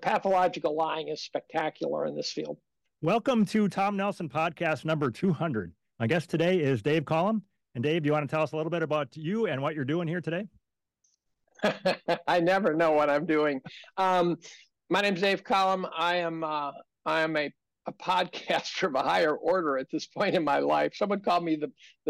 pathological lying is spectacular in this field. Welcome to Tom Nelson podcast number 200. My guest today is Dave Collum. And Dave, do you want to tell us a little bit about you and what you're doing here today? I never know what I'm doing. My name's Dave Collum. I am a podcaster of a higher order at this point in my life. Someone called me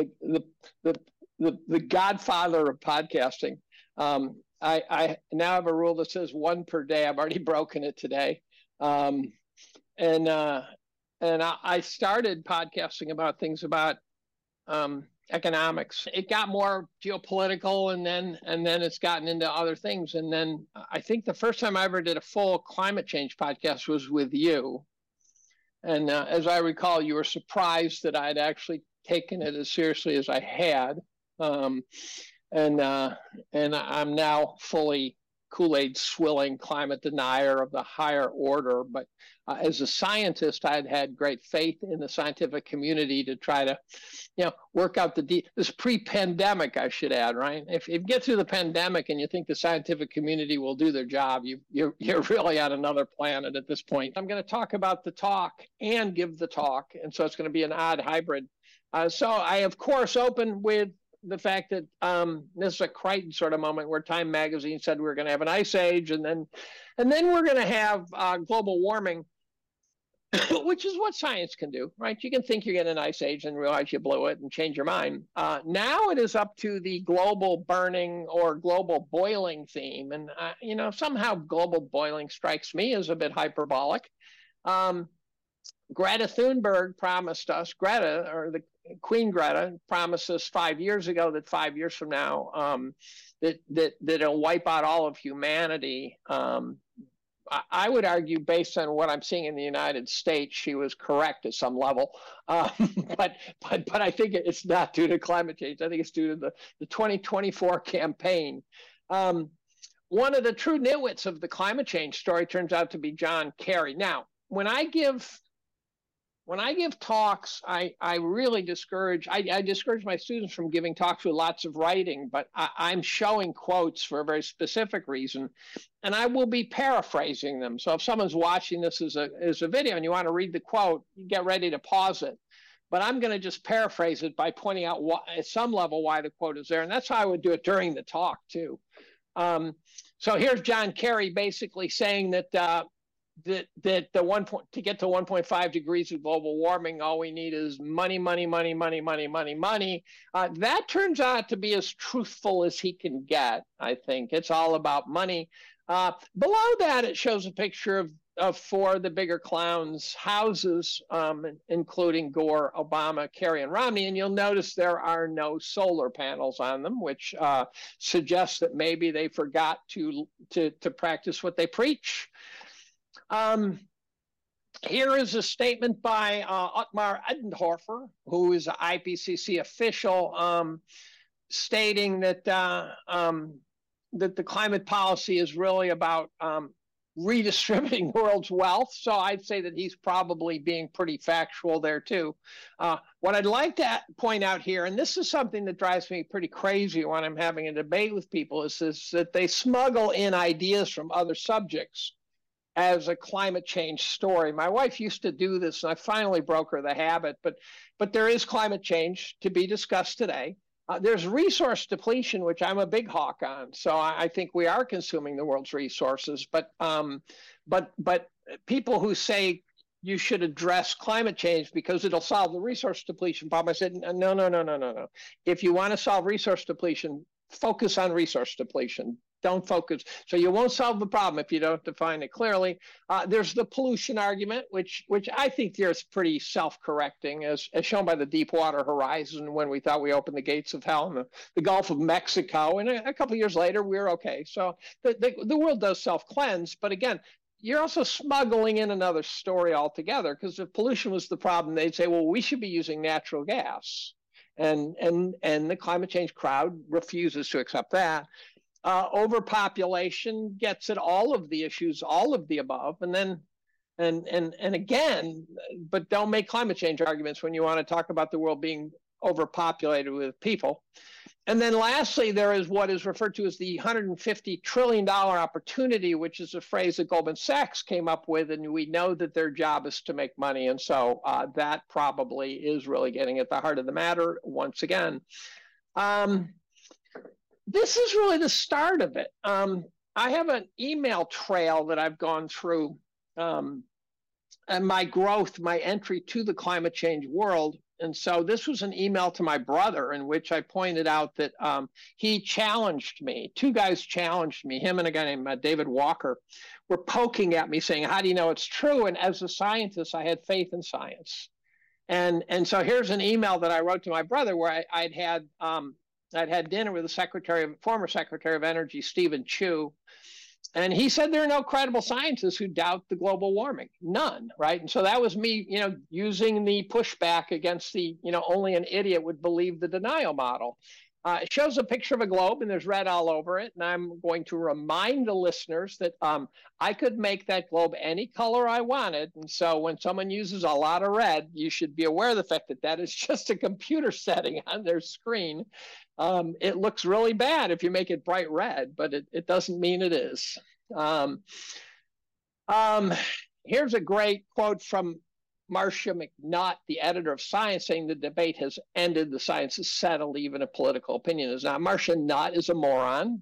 the godfather of podcasting. I now have a rule that says one per day. I've already broken it today. And I started podcasting about things about economics. It got more geopolitical, and then it's gotten into other things. And then I think the first time I ever did a full climate change podcast was with you. And as I recall, you were surprised that I'd actually taken it as seriously as I had. And I'm now fully Kool-Aid swilling climate denier of the higher order. But as a scientist, I'd had great faith in the scientific community to try to, work out this pre-pandemic, I should add, right? If you get through the pandemic and you think the scientific community will do their job, you're really on another planet at this point. I'm going to talk about the talk and give the talk. And so it's going to be an odd hybrid. So I, of course, open with the fact that this is a Crichton sort of moment where Time magazine said we were going to have an ice age, and then we're going to have global warming, which is what science can do, right? You can think you're getting an ice age and realize you blew it and change your mind. Now it is up to the global burning or global boiling theme, and somehow global boiling strikes me as a bit hyperbolic. Greta Thunberg promised us, the Queen Greta promised us 5 years ago that 5 years from now that it'll wipe out all of humanity. I would argue, based on what I'm seeing in the United States, she was correct at some level. But I think it's not due to climate change. I think it's due to the 2024 campaign. One of the true nitwits of the climate change story turns out to be John Kerry. Now, when I give talks, I really discourage my students from giving talks with lots of writing, but I'm showing quotes for a very specific reason, and I will be paraphrasing them. So if someone's watching this as a video and you want to read the quote, you get ready to pause it. But I'm going to just paraphrase it by pointing out at some level why the quote is there, and that's how I would do it during the talk too. So here's John Kerry basically saying that to get to 1.5 degrees of global warming, all we need is money. That turns out to be as truthful as he can get, I think. It's all about money. Below that, it shows a picture of four of the bigger clowns' houses, including Gore, Obama, Kerry, and Romney. And you'll notice there are no solar panels on them, which suggests that maybe they forgot to practice what they preach. Here is a statement by Ottmar Edenhofer, who is an IPCC official, stating that the climate policy is really about redistributing the world's wealth. So I'd say that he's probably being pretty factual there too. What I'd like to point out here, and this is something that drives me pretty crazy when I'm having a debate with people, is that they smuggle in ideas from other subjects as a climate change story. My wife used to do this, and I finally broke her the habit, but there is climate change to be discussed today. There's resource depletion, which I'm a big hawk on. So I think we are consuming the world's resources, but people who say you should address climate change because it'll solve the resource depletion problem, I said, no. If you want to solve resource depletion, focus on resource depletion. Don't focus. So you won't solve the problem if you don't define it clearly. There's the pollution argument, which I think here is pretty self-correcting, as shown by the Deepwater Horizon when we thought we opened the gates of hell in the Gulf of Mexico. And a couple of years later, we're okay. So the world does self-cleanse. But again, you're also smuggling in another story altogether, because if pollution was the problem, they'd say, well, we should be using natural gas. And the climate change crowd refuses to accept that. Overpopulation gets at all of the issues, all of the above, and again, but don't make climate change arguments when you want to talk about the world being overpopulated with people. And then lastly, there is what is referred to as the $150 trillion opportunity, which is a phrase that Goldman Sachs came up with. And we know that their job is to make money. And so that probably is really getting at the heart of the matter once again. This is really the start of it. I have an email trail that I've gone through and my growth, my entry to the climate change world. And so this was an email to my brother in which I pointed out that he challenged me. Two guys challenged me. Him and a guy named David Walker were poking at me saying, how do you know it's true? And as a scientist, I had faith in science. And so here's an email that I wrote to my brother where I'd had dinner with the former Secretary of Energy, Stephen Chu. And he said there are no credible scientists who doubt the global warming, none, right? And so that was me, using the pushback against the, only an idiot would believe the denial model. It shows a picture of a globe and there's red all over it. And I'm going to remind the listeners that I could make that globe any color I wanted. And so when someone uses a lot of red, you should be aware of the fact that that is just a computer setting on their screen. It looks really bad if you make it bright red, but it doesn't mean it is. Here's a great quote from Marcia McNutt, the editor of Science, saying the debate has ended, the science is settled, even a political opinion is not. Marcia Nutt is a moron.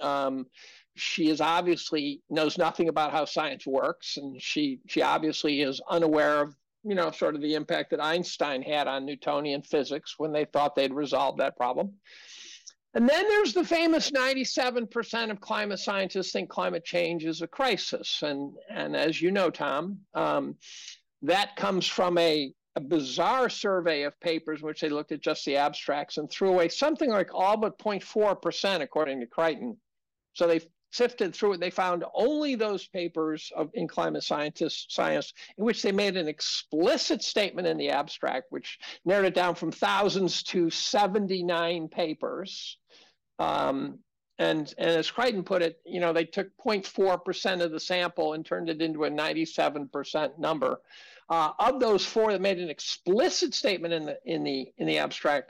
She is obviously knows nothing about how science works, and she obviously is unaware of sort of the impact that Einstein had on Newtonian physics when they thought they'd resolved that problem. And then there's the famous 97% of climate scientists think climate change is a crisis. And as you know, Tom, that comes from a bizarre survey of papers in which they looked at just the abstracts and threw away something like all but 0.4%, according to Crichton. So they sifted through it. They found only those papers in climate science in which they made an explicit statement in the abstract, which narrowed it down from thousands to 79 papers. And as Crichton put it, they took 0.4% of the sample and turned it into a 97% number. Of those four that made an explicit statement in the abstract,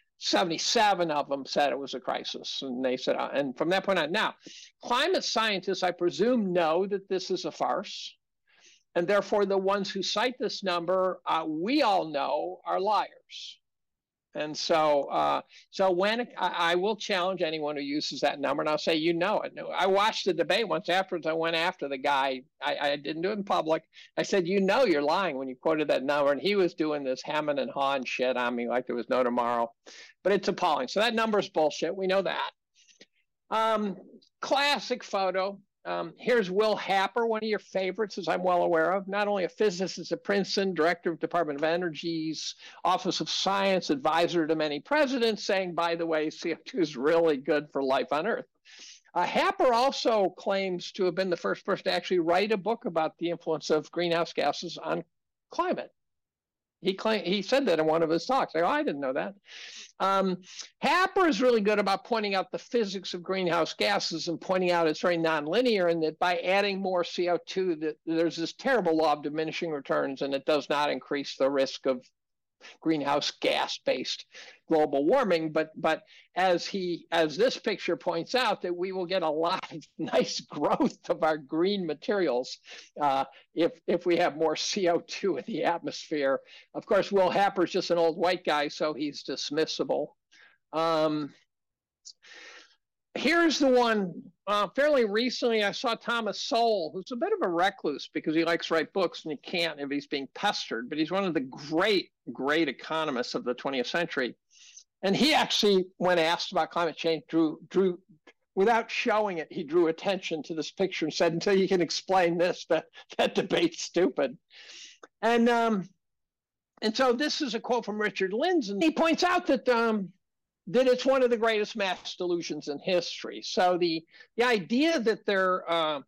77 of them said it was a crisis. And they said, and from that point on, now, climate scientists, I presume, know that this is a farce. And therefore, the ones who cite this number, we all know are liars. And so when I will challenge anyone who uses that number, and I'll say, it. I watched the debate once afterwards. I went after the guy. I didn't do it in public. I said, you're lying when you quoted that number. And he was doing this hemming and hawing shit on me like there was no tomorrow. But it's appalling. So that number is bullshit. We know that. Classic photo. Here's Will Happer, one of your favorites, as I'm well aware of, not only a physicist at Princeton, director of Department of Energy's Office of Science, advisor to many presidents, saying, by the way, CO2 is really good for life on Earth. Happer also claims to have been the first person to actually write a book about the influence of greenhouse gases on climate. He said that in one of his talks. I didn't know that. Happer is really good about pointing out the physics of greenhouse gases and pointing out it's very nonlinear, and that by adding more CO2, that there's this terrible law of diminishing returns, and it does not increase the risk of greenhouse gas-based global warming. But as this picture points out, that we will get a lot of nice growth of our green materials if we have more CO2 in the atmosphere. Of course, Will Happer's just an old white guy, so he's dismissible. Here's the one. Fairly recently, I saw Thomas Sowell, who's a bit of a recluse because he likes to write books and he can't if he's being pestered, but he's one of the great economists of the 20th century. And he actually, when asked about climate change, drew without showing it, he drew attention to this picture and said, until you can explain this, that debate's stupid. And so this is a quote from Richard Lindzen. He points out that it's one of the greatest mass delusions in history. So the idea that there are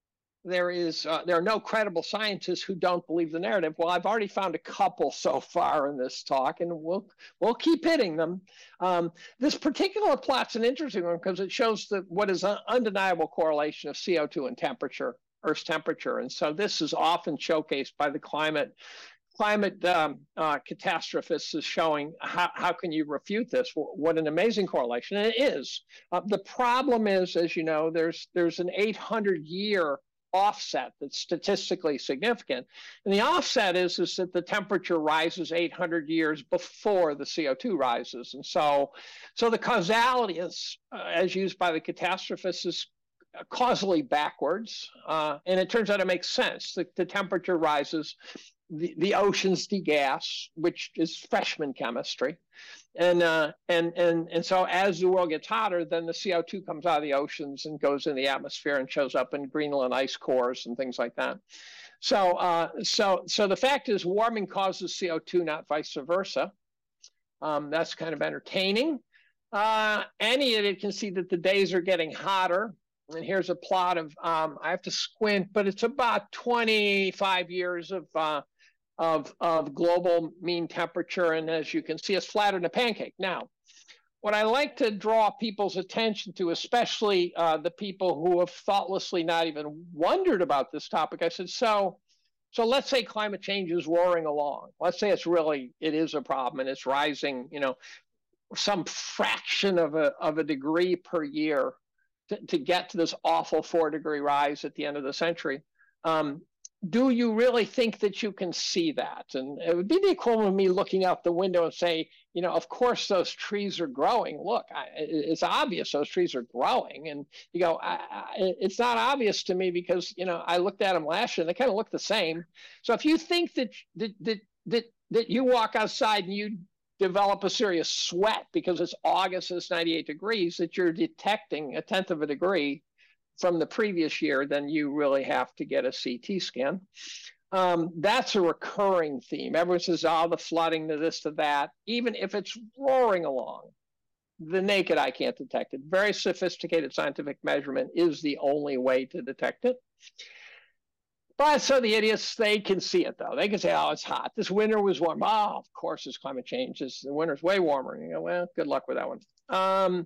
no credible scientists who don't believe the narrative. Well, I've already found a couple so far in this talk, and we'll keep hitting them. This particular plot's an interesting one because it shows what is an undeniable correlation of CO2 and temperature, Earth's temperature. And so this is often showcased by the climate climate catastrophists is showing. How can you refute this? What an amazing correlation. And it is. The problem is, as you know, there's an 800-year offset that's statistically significant. And the offset is that the temperature rises 800 years before the CO2 rises. And so the causality is, as used by the catastrophists, is causally backwards. And it turns out it makes sense. The temperature rises, the oceans degas, which is freshman chemistry. And so as the world gets hotter, then the CO2 comes out of the oceans and goes in the atmosphere and shows up in Greenland ice cores and things like that. So the fact is, warming causes CO2, not vice versa. That's kind of entertaining. Any idiot can see that the days are getting hotter. And here's a plot of, I have to squint, but it's about 25 years of global mean temperature. And as you can see, it's flatter than a pancake. Now, what I like to draw people's attention to, especially the people who have thoughtlessly not even wondered about this topic, I said, so let's say climate change is roaring along. Let's say it is a problem and it's rising, some fraction of a degree per year to get to this awful 4-degree rise at the end of the century. Do you really think that you can see that? And it would be the equivalent of me looking out the window and say, of course those trees are growing. Look, it's obvious those trees are growing. And you go, it's not obvious to me because, I looked at them last year and they kind of look the same. So if you think that you walk outside and you develop a serious sweat because it's August and it's 98 degrees, that you're detecting 1/10 of a degree from the previous year, then you really have to get a CT scan. That's a recurring theme. Everyone says, the flooding, to this, to that. Even if it's roaring along, the naked eye can't detect it. Very sophisticated scientific measurement is the only way to detect it. But so the idiots, they can see it, though. They can say, it's hot. This winter was warm. Of course, it's climate change. The winter's way warmer. And you go, well, good luck with that one.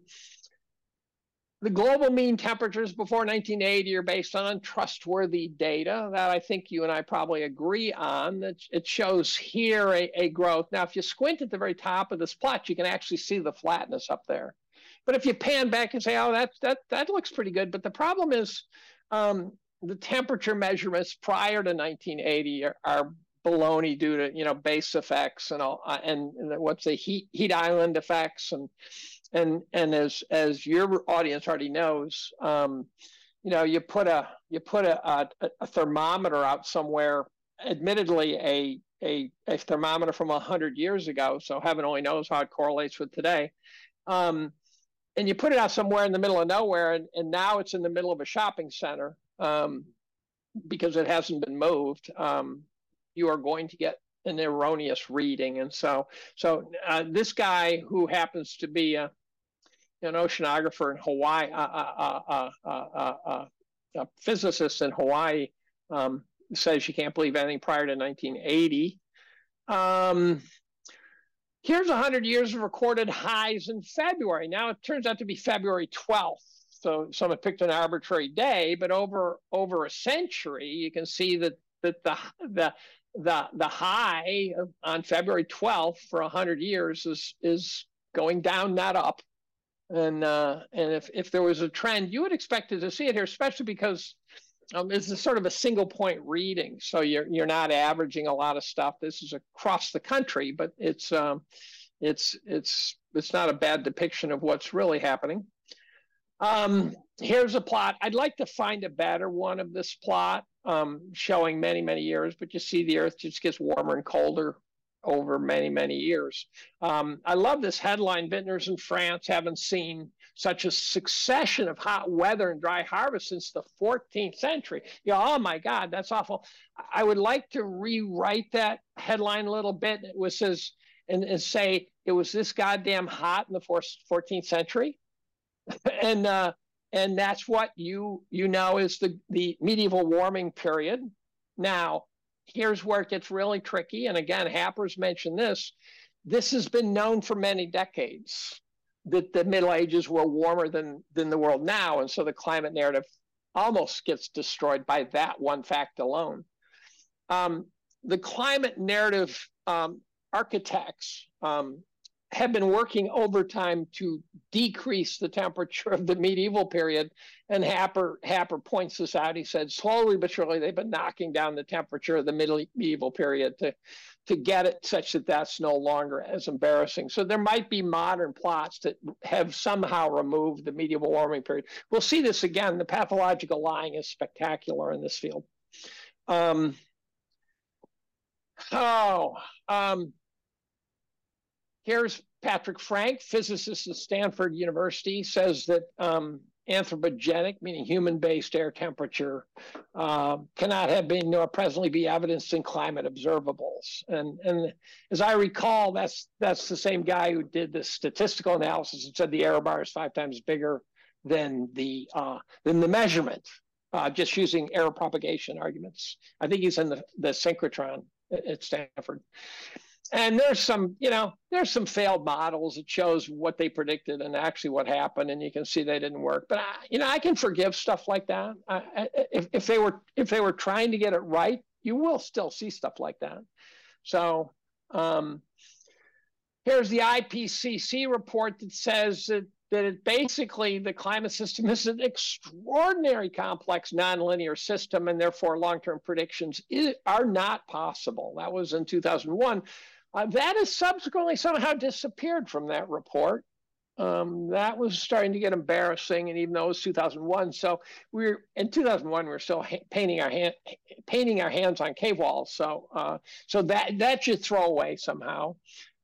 The global mean temperatures before 1980 are based on untrustworthy data that I think you and I probably agree on. That it shows here a growth. Now, if you squint at the very top of this plot, you can actually see the flatness up there. But if you pan back and say, that looks pretty good. But the problem is, the temperature measurements prior to 1980 are baloney due to base effects and all, and what's the heat island effects and as your audience already knows, you put a thermometer out somewhere, admittedly a thermometer from 100 years ago, so heaven only knows how it correlates with today. And you put it out somewhere in the middle of nowhere, and now it's in the middle of a shopping center. Because it hasn't been moved, you are going to get an erroneous reading. And so this guy, who happens to be an oceanographer in Hawaii, a physicist in Hawaii, says you can't believe anything prior to 1980. Here's 100 years of recorded highs in February. Now it turns out to be February 12th. So someone picked an arbitrary day, but over a century, you can see that the high on February 12th for 100 years is going down, not up. And if there was a trend, you would expect to see it here, especially because this is sort of a single point reading. So you're not averaging a lot of stuff. This is across the country, but it's not a bad depiction of what's really happening. Here's a plot. I'd like to find a better one of this plot, showing many, many years, but you see the Earth just gets warmer and colder over many, many years. I love this headline. Vintners in France haven't seen such a succession of hot weather and dry harvest since the 14th century. Oh my God, that's awful. I would like to rewrite that headline a little bit. It says, and say it was this goddamn hot in the 14th century. And that's what you know is the medieval warming period. Now, here's where it gets really tricky. And again, Happer's mentioned this. This has been known for many decades that the Middle Ages were warmer than the world now. And so the climate narrative almost gets destroyed by that one fact alone. the climate narrative architects have been working overtime to decrease the temperature of the medieval period. And Happer points this out. He said, slowly but surely, they've been knocking down the temperature of the medieval period to get it such that that's no longer as embarrassing. So there might be modern plots that have somehow removed the medieval warming period. We'll see this again. The pathological lying is spectacular in this field. Here's Patrick Frank, physicist at Stanford University, says that anthropogenic, meaning human-based air temperature, cannot have been nor presently be evidenced in climate observables. And as I recall, that's the same guy who did the statistical analysis and said the error bar is 5 times bigger than the measurement, just using error propagation arguments. I think he's in the synchrotron at Stanford. And there's some failed models that shows what they predicted and actually what happened, and you can see they didn't work. But I can forgive stuff like that. If they were trying to get it right, you will still see stuff like that. So here's the IPCC report that says that basically the climate system is an extraordinary complex nonlinear system, and therefore long-term predictions are not possible. That was in 2001. That has subsequently somehow disappeared from that report. That was starting to get embarrassing, and even though it was 2001, so in 2001 we were still painting our hands on cave walls. So that should throw away somehow.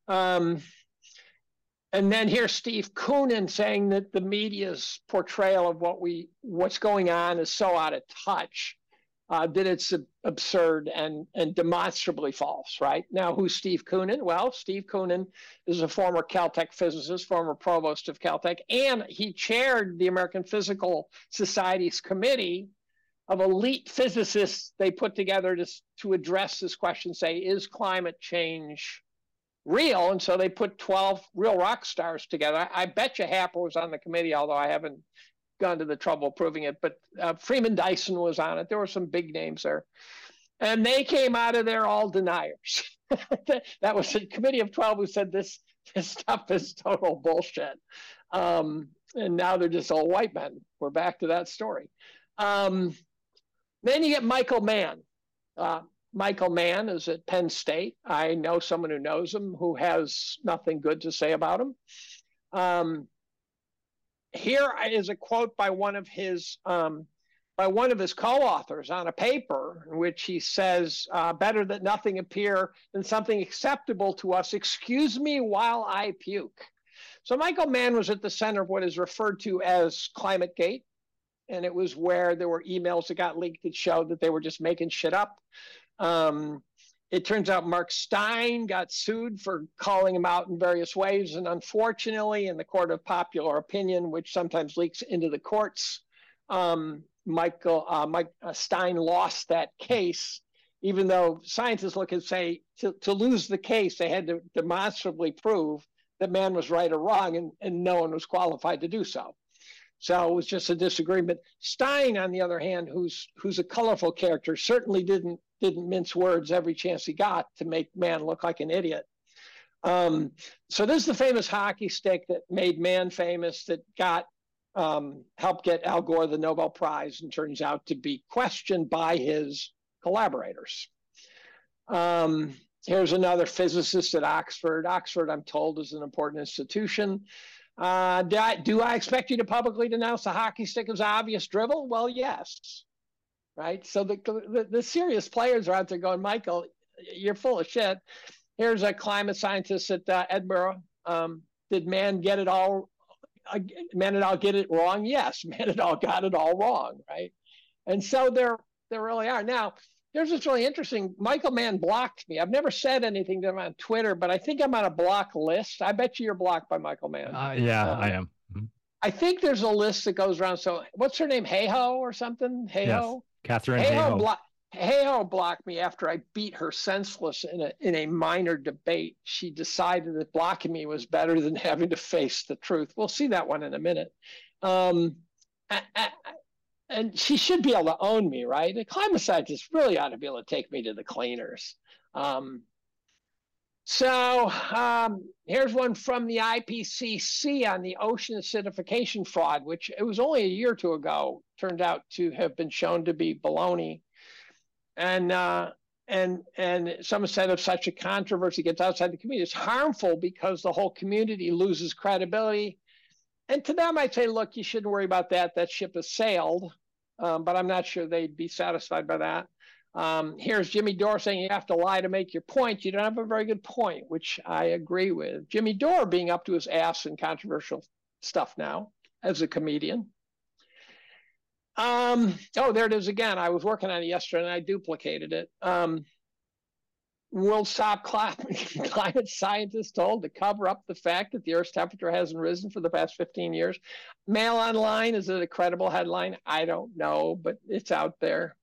And then here's Steve Koonin saying that the media's portrayal of what's going on is so out of touch that it's absurd and demonstrably false, right? Now, who's Steve Koonin? Well, Steve Koonin is a former Caltech physicist, former provost of Caltech, and he chaired the American Physical Society's committee of elite physicists they put together to address this question, say, is climate change real? And so they put 12 real rock stars together. I bet you Happer was on the committee, although I haven't gone to the trouble of proving it. But Freeman Dyson was on it. There were some big names there. And they came out of there all deniers. That was a committee of 12 who said this stuff is total bullshit. And now they're just all white men. We're back to that story. Then you get Michael Mann. Michael Mann is at Penn State. I know someone who knows him who has nothing good to say about him. Here is a quote by one of his co-authors on a paper in which he says, better that nothing appear than something acceptable to us. Excuse me while I puke. So Michael Mann was at the center of what is referred to as ClimateGate. And it was where there were emails that got leaked that showed that they were just making shit up. It turns out Mark Stein got sued for calling him out in various ways. And unfortunately, in the court of popular opinion, which sometimes leaks into the courts, Mike Stein lost that case, even though scientists look and say to lose the case, they had to demonstrably prove that Mann was right or wrong, and no one was qualified to do so. So it was just a disagreement. Stein, on the other hand, who's a colorful character, certainly didn't mince words every chance he got to make Mann look like an idiot. So this is the famous hockey stick that made Mann famous, that helped get Al Gore the Nobel Prize, and turns out to be questioned by his collaborators. Here's another physicist at Oxford. Oxford, I'm told, is an important institution. Do I expect you to publicly denounce the hockey stick as obvious drivel? Well, yes. Right. So the serious players are out there going, Michael, you're full of shit. Here's a climate scientist at Edinburgh. Did Mann get it all? Mann et al. Get it wrong? Yes, Mann et al. Got it all wrong. Right. And so there really are. Now, here's what's really interesting. Michael Mann blocked me. I've never said anything to him on Twitter, but I think I'm on a block list. I bet you're blocked by Michael Mann. Yeah, I am. Mm-hmm. I think there's a list that goes around. So what's her name? Hayhoe or something? Hayhoe? Yes. Catherine Hayhoe. Hayhoe blocked me after I beat her senseless in a minor debate. She decided that blocking me was better than having to face the truth. We'll see that one in a minute. And and she should be able to own me, right? The climate scientist really ought to be able to take me to the cleaners. Here's one from the IPCC on the ocean acidification fraud, which it was only a year or two ago, turned out to have been shown to be baloney. And someone said if such a controversy gets outside the community, it's harmful because the whole community loses credibility. And to them, I'd say, look, you shouldn't worry about that. That ship has sailed. But I'm not sure they'd be satisfied by that. Here's Jimmy Dore saying you have to lie to make your point. You don't have a very good point, which I agree with. Jimmy Dore being up to his ass in controversial stuff now as a comedian. There it is again. I was working on it yesterday and I duplicated it. World Stop Climate Scientists told to cover up the fact that the Earth's temperature hasn't risen for the past 15 years. Mail Online, is it a credible headline? I don't know, but it's out there.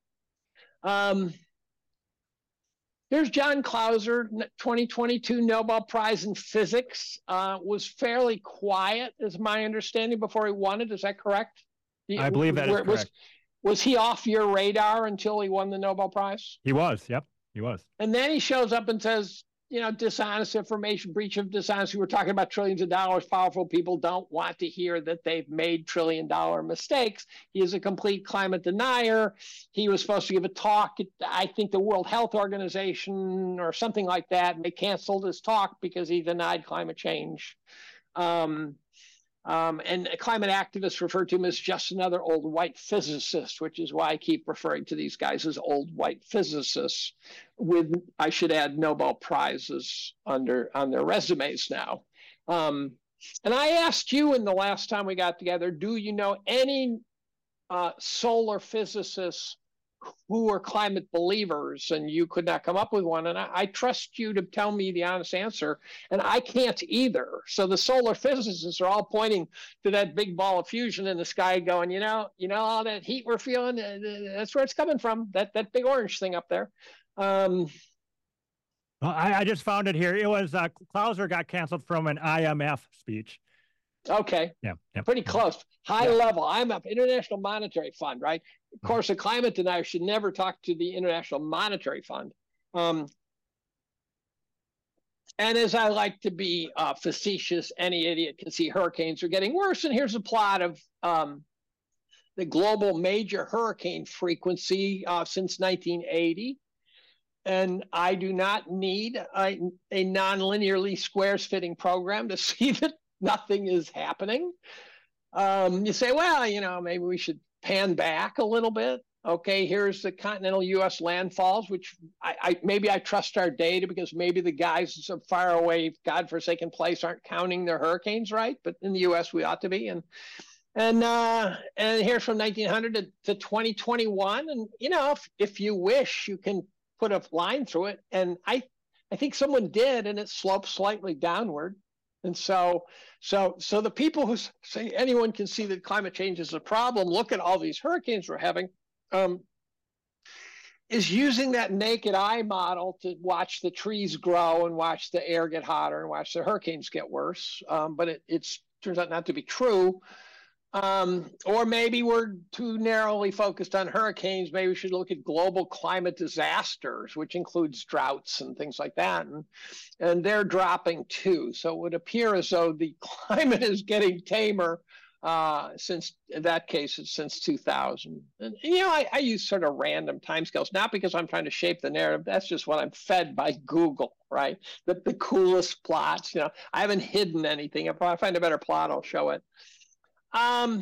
Here's John Clauser, 2022 Nobel Prize in Physics. Was fairly quiet, is my understanding, before he won it. Is that correct? I believe that is correct. Was he off your radar until he won the Nobel Prize? He was, yep. He was. And then he shows up and says, dishonest information, breach of dishonesty. We're talking about trillions of dollars. Powerful people don't want to hear that they've made trillion-dollar mistakes. He is a complete climate denier. He was supposed to give a talk at, I think, the World Health Organization or something like that, and they canceled his talk because he denied climate change. And climate activists refer to him as just another old white physicist, which is why I keep referring to these guys as old white physicists with, I should add, Nobel Prizes on their resumes now. And I asked you in the last time we got together, do you know any solar physicists who are climate believers? And you could not come up with one. And I trust you to tell me the honest answer. And I can't either. So the solar physicists are all pointing to that big ball of fusion in the sky going, all that heat we're feeling, that's where it's coming from, that big orange thing up there. Well, I just found it here. It was Clauser got canceled from an IMF speech. Okay. Yeah. Pretty close. High level. IMF, International Monetary Fund, right? Of course, a climate denier should never talk to the International Monetary Fund. And as I like to be facetious, any idiot can see hurricanes are getting worse. And here's a plot of the global major hurricane frequency since 1980. And I do not need a non-linearly squares fitting program to see that nothing is happening. You say, well, maybe we should pan back a little bit. Okay, here's the continental U.S. landfalls, which maybe I trust our data because maybe the guys in some faraway, godforsaken place aren't counting their hurricanes right, but in the U.S. we ought to be. And here's from 1900 to 2021. And if you wish, you can put a line through it. And I think someone did, and it slopes slightly downward. And so the people who say anyone can see that climate change is a problem, look at all these hurricanes we're having, is using that naked eye model to watch the trees grow and watch the air get hotter and watch the hurricanes get worse. But it turns out not to be true. Or maybe we're too narrowly focused on hurricanes. Maybe we should look at global climate disasters, which includes droughts and things like that. And they're dropping too. So it would appear as though the climate is getting tamer since, in that case, it's since 2000. And, I use sort of random timescales, not because I'm trying to shape the narrative. That's just what I'm fed by Google, right? The coolest plots. I haven't hidden anything. If I find a better plot, I'll show it. And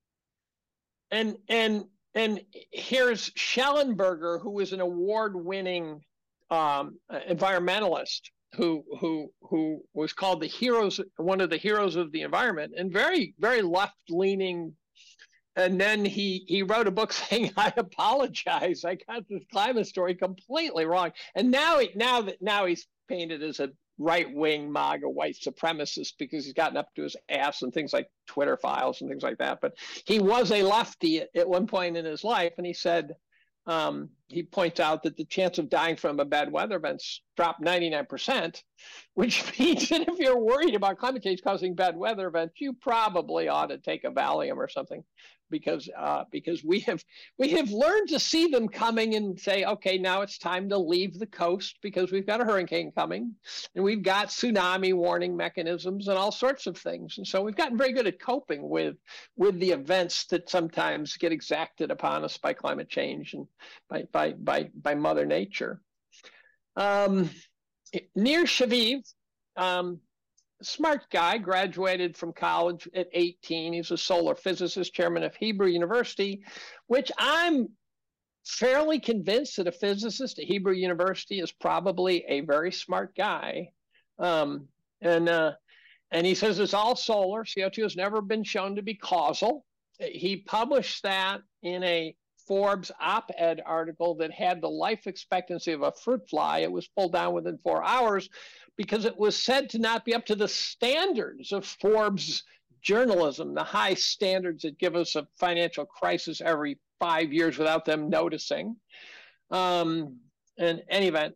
here's Schellenberger, who was an award-winning environmentalist who was called one of the heroes of the environment, and very, very left-leaning. And then he wrote a book saying, "I apologize, I got this climate story completely wrong." And now he's painted as a right-wing MAGA white supremacist because he's gotten up to his ass and things like Twitter files and things like that. But he was a lefty at one point in his life, and he said, he points out that the chance of dying from a bad weather event's dropped 99%, which means that if you're worried about climate change causing bad weather events, you probably ought to take a Valium or something, because we have learned to see them coming and say, okay, now it's time to leave the coast because we've got a hurricane coming and we've got tsunami warning mechanisms and all sorts of things. And so we've gotten very good at coping with the events that sometimes get exacted upon us by climate change and by Mother Nature. Nir Shaviv, smart guy, graduated from college at 18. He's a solar physicist, chairman of Hebrew University, which I'm fairly convinced that a physicist at Hebrew University is probably a very smart guy. And he says it's all solar. CO2 has never been shown to be causal. He published that in a Forbes op-ed article that had the life expectancy of a fruit fly. It was pulled down within 4 hours because it was said to not be up to the standards of Forbes journalism, the high standards that give us a financial crisis every 5 years without them noticing. In any event,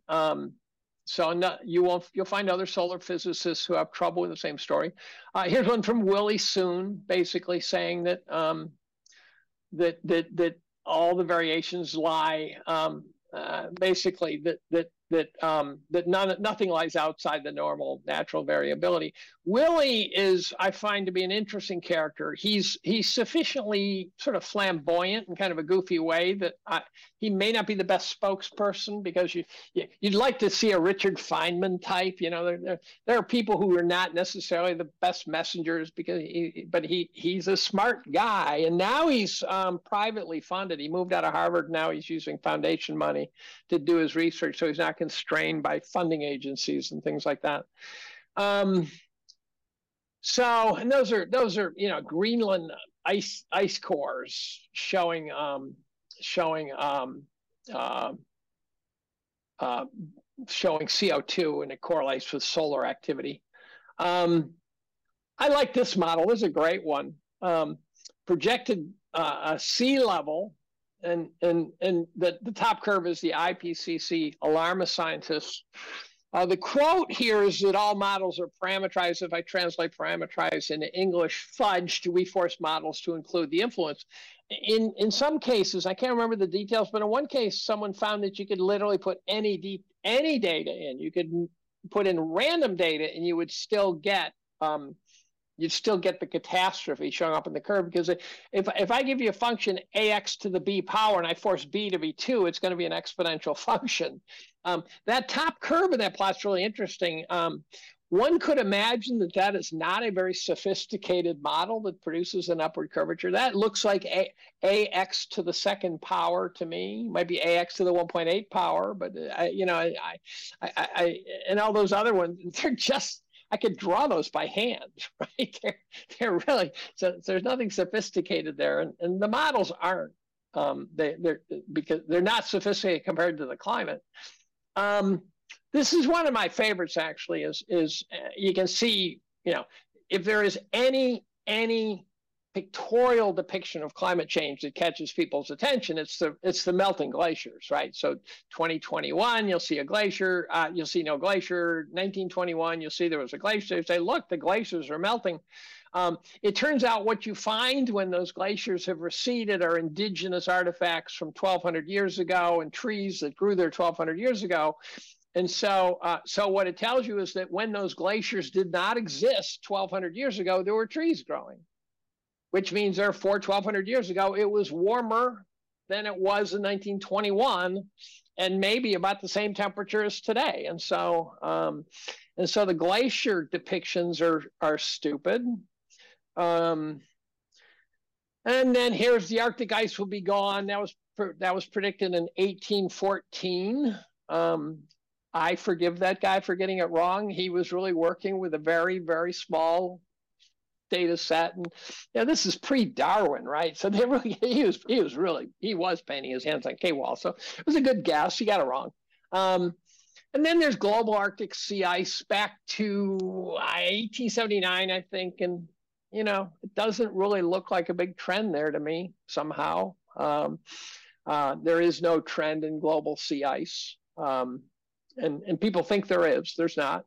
you'll find other solar physicists who have trouble with the same story. Here's one from Willie Soon, basically saying that that all the variations lie, basically that nothing lies outside the normal natural variability. Willie is, I find, to be an interesting character. He's sufficiently sort of flamboyant in kind of a goofy way that he may not be the best spokesperson, because you'd like to see a Richard Feynman type. You know, there are people who are not necessarily the best messengers, but he's a smart guy, and now he's privately funded. He moved out of Harvard. Now he's using foundation money to do his research, so he's not constrained by funding agencies and things like that. And those are Greenland ice cores showing CO2, and it correlates with solar activity. I like this model. This is a great one. Projected sea level. And the top curve is the IPCC alarmist scientists. The quote here is that all models are parameterized. If I translate parameterized into English, fudged, we force models to include the influence. In some cases, I can't remember the details, but in one case, someone found that you could literally put any data in. You could put in random data, and you would still get the catastrophe showing up in the curve, because if I give you a function ax to the b power and I force b to be 2, it's going to be an exponential function. That top curve in that plot's really interesting. One could imagine that is not a very sophisticated model that produces an upward curvature. That looks like ax to the second power to me. Might be ax to the 1.8 power, but I and all those other ones, they're just, I could draw those by hand, right? They're really, so there's nothing sophisticated there, and the models aren't. They're because they're not sophisticated compared to the climate. This is one of my favorites, actually. Is you can see, if there is any pictorial depiction of climate change that catches people's attention, it's the melting glaciers, right? So 2021, you'll see a glacier. You'll see no glacier. 1921, you'll see there was a glacier. You say, look, the glaciers are melting. It turns out what you find when those glaciers have receded are indigenous artifacts from 1,200 years ago and trees that grew there 1,200 years ago. And so what it tells you is that when those glaciers did not exist 1,200 years ago, there were trees growing, which means therefore 1,200 years ago, it was warmer than it was in 1921, and maybe about the same temperature as today. And so the glacier depictions are stupid. And then here's the Arctic ice will be gone. That was predicted in 1814. I forgive that guy for getting it wrong. He was really working with a very, very small data set, and this is pre-Darwin, right? So he was painting his hands on K-wall. So it was a good guess. He got it wrong. And then there's global Arctic sea ice back to 1879, I think, and it doesn't really look like a big trend there to me somehow. There is no trend in global sea ice. And people think there is. There's not.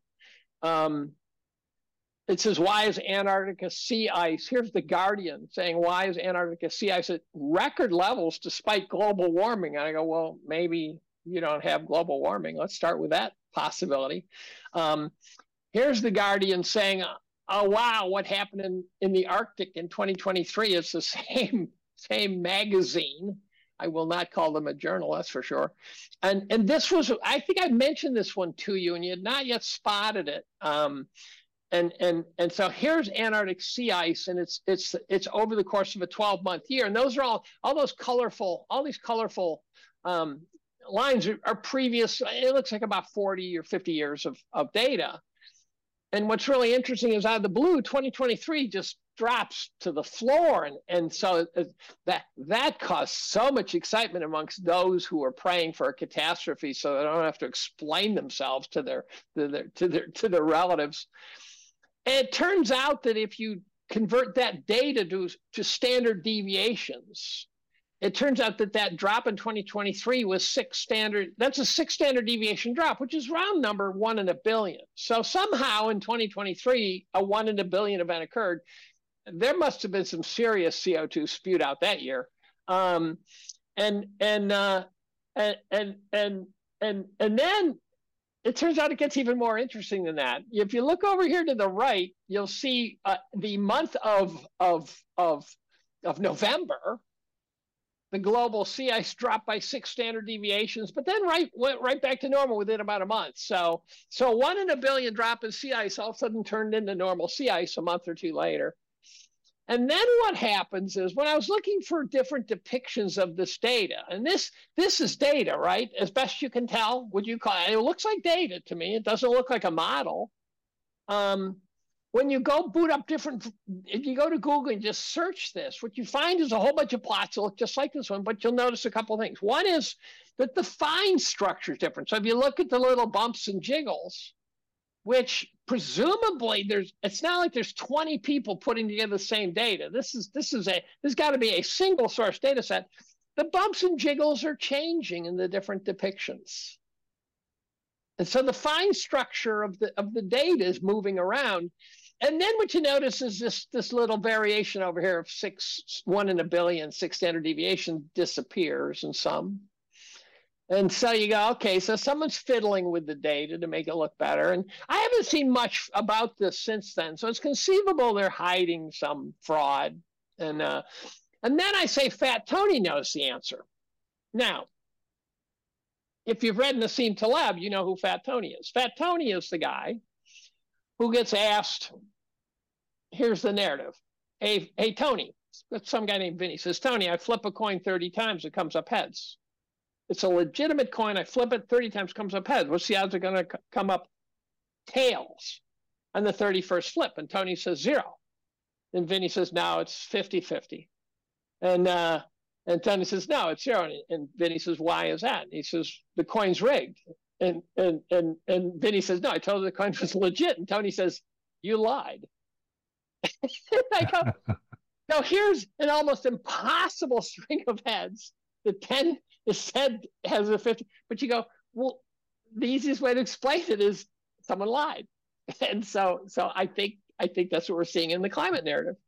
It says, why is Antarctica sea ice? Here's the Guardian saying, why is Antarctica sea ice at record levels despite global warming? And I go, well, maybe you don't have global warming. Let's start with that possibility. Here's the Guardian saying, oh, wow, what happened in the Arctic in 2023? It's the same magazine. I will not call them a journal, that's for sure. And this was, I think I mentioned this one to you, and you had not yet spotted it. And so here's Antarctic sea ice, and it's over the course of a 12-month year. And those are all these colorful lines are previous. It looks like about 40 or 50 years of data. And what's really interesting is out of the blue, 2023 just drops to the floor. And so that caused so much excitement amongst those who are praying for a catastrophe so they don't have to explain themselves to their relatives. And it turns out that if you convert that data to standard deviations, it turns out that drop in 2023 was that's a 6 standard deviation drop, which is round number 1 in a billion. So somehow in 2023, a 1 in a billion event occurred. There must have been some serious CO2 spewed out that year. And then it turns out it gets even more interesting than that. If you look over here to the right, you'll see the month of November, the global sea ice dropped by 6 standard deviations, but then went right back to normal within about a month. So 1 in a billion drop in sea ice all of a sudden turned into normal sea ice a month or two later. And then what happens is when I was looking for different depictions of this data, and this is data, right? As best you can tell, would you call it? It looks like data to me. It doesn't look like a model. When you go boot up if you go to Google and just search this, what you find is a whole bunch of plots that look just like this one, but you'll notice a couple of things. One is that the fine structure is different. So if you look at the little bumps and jiggles, which presumably it's not like there's 20 people putting together the same data. This got to be a single source data set. The bumps and jiggles are changing in the different depictions. And so the fine structure of the data is moving around. And then what you notice is this little variation over here of 1 in a billion, 6 standard deviation disappears in some. And so you go, okay, so someone's fiddling with the data to make it look better. And I haven't seen much about this since then. So it's conceivable they're hiding some fraud. And then I say Fat Tony knows the answer. Now, if you've read Nassim Taleb, you know who Fat Tony is. Fat Tony is the guy who gets asked, here's the narrative. Hey, Tony, some guy named Vinny says, Tony, I flip a coin 30 times, it comes up heads. It's a legitimate coin. I flip it 30 times, comes up heads. What's the odds are going to come up tails on the 31st flip? And Tony says 0. And Vinny says, no, it's 50-50. And Tony says, no, it's 0. And Vinny says, why is that? And he says, the coin's rigged. And Vinny says, no, I told you the coin was legit. And Tony says, you lied. I go, no, here's an almost impossible string of heads. The 10 is said has a 50, but you go, well, the easiest way to explain it is someone lied. And so I think that's what we're seeing in the climate narrative.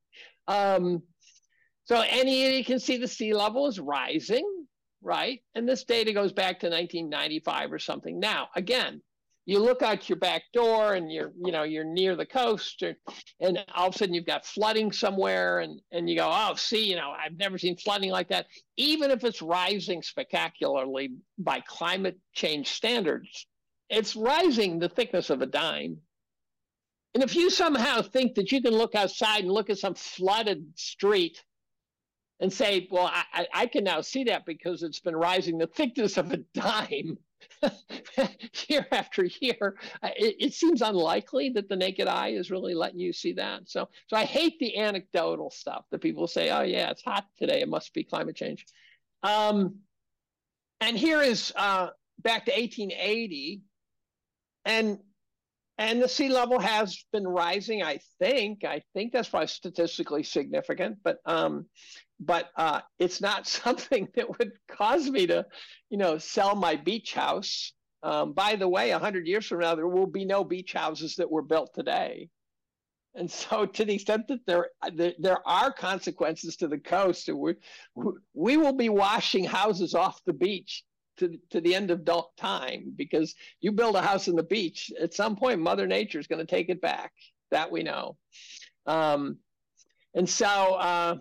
So you can see the sea level is rising, right? And this data goes back to 1995 or something. Now, again, you look out your back door and you're near the coast, and all of a sudden you've got flooding somewhere, and you go, oh, see, I've never seen flooding like that. Even if it's rising spectacularly by climate change standards, it's rising the thickness of a dime. And if you somehow think that you can look outside and look at some flooded street and say, well, I can now see that because it's been rising the thickness of a dime year after year, it seems unlikely that the naked eye is really letting you see that. So I hate the anecdotal stuff that people say, oh yeah, it's hot today, it must be climate change. And here is back to 1880, and And the sea level has been rising. I think that's probably statistically significant, but it's not something that would cause me to, sell my beach house. By the way, 100 years from now, there will be no beach houses that were built today. And so, to the extent that there are consequences to the coast, we will be washing houses off the beach to the end of time, because you build a house on the beach, at some point, Mother Nature is going to take it back. That we know. And so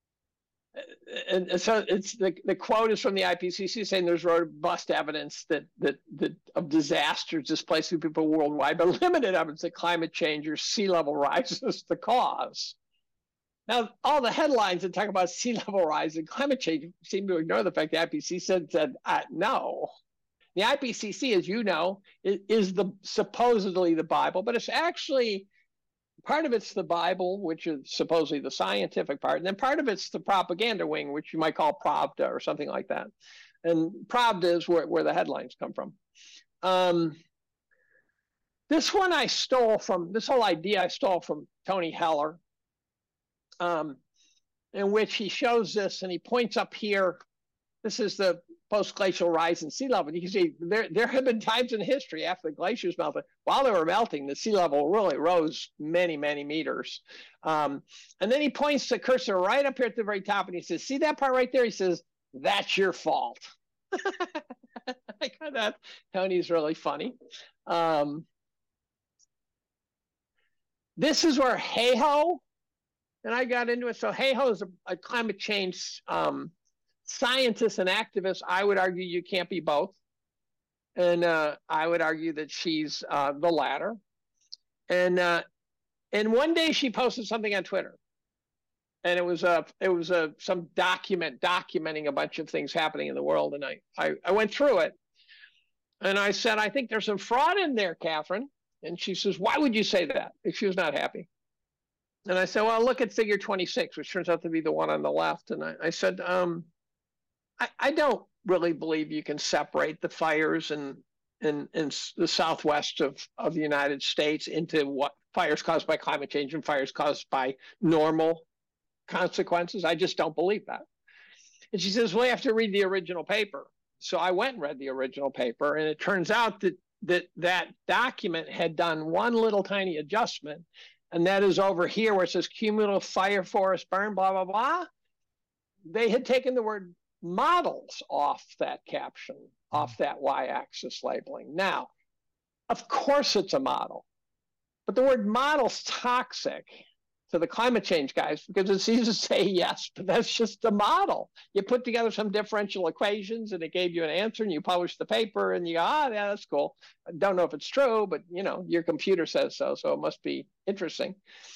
it's the quote is from the IPCC saying there's robust evidence that of disasters displacing people worldwide, but limited evidence that climate change or sea level rise is the cause. Now, all the headlines that talk about sea level rise and climate change seem to ignore the fact the IPCC said no. The IPCC, as you know, is supposedly the Bible, but it's actually part of it's the Bible, which is supposedly the scientific part, and then part of it's the propaganda wing, which you might call Pravda or something like that. And Pravda is where the headlines come from. This whole idea I stole from Tony Heller, in which he shows this, and he points up here. This is the post-glacial rise in sea level. You can see there have been times in history after the glaciers melted, while they were melting, the sea level really rose many, many meters. And then he points the cursor right up here at the very top, and he says, see that part right there? He says, that's your fault. I got that. Tony's really funny. This is where HAHO, and I got into it. So HAHO is a climate change scientist and activist. I would argue you can't be both. And I would argue that she's the latter. And one day she posted something on Twitter. And it was some documenting a bunch of things happening in the world. And I went through it. And I said, I think there's some fraud in there, Catherine. And she says, why would you say that? If she was not happy. And I said, well, look at figure 26, which turns out to be the one on the left. And I said, I don't really believe you can separate the fires in the southwest of the United States into what fires caused by climate change and fires caused by normal consequences. I just don't believe that. And she says, well, you have to read the original paper. So I went and read the original paper, and it turns out that document had done one little tiny adjustment, and that is over here where it says cumulative fire forest burn, blah, blah, blah. They had taken the word models off that caption, off that y-axis labeling. Now, of course it's a model, but the word model's toxic to the climate change guys because it's easy to say yes, but that's just a model. You put together some differential equations and it gave you an answer, and you publish the paper and you go, yeah, that's cool. I don't know if it's true, but your computer says so it must be interesting.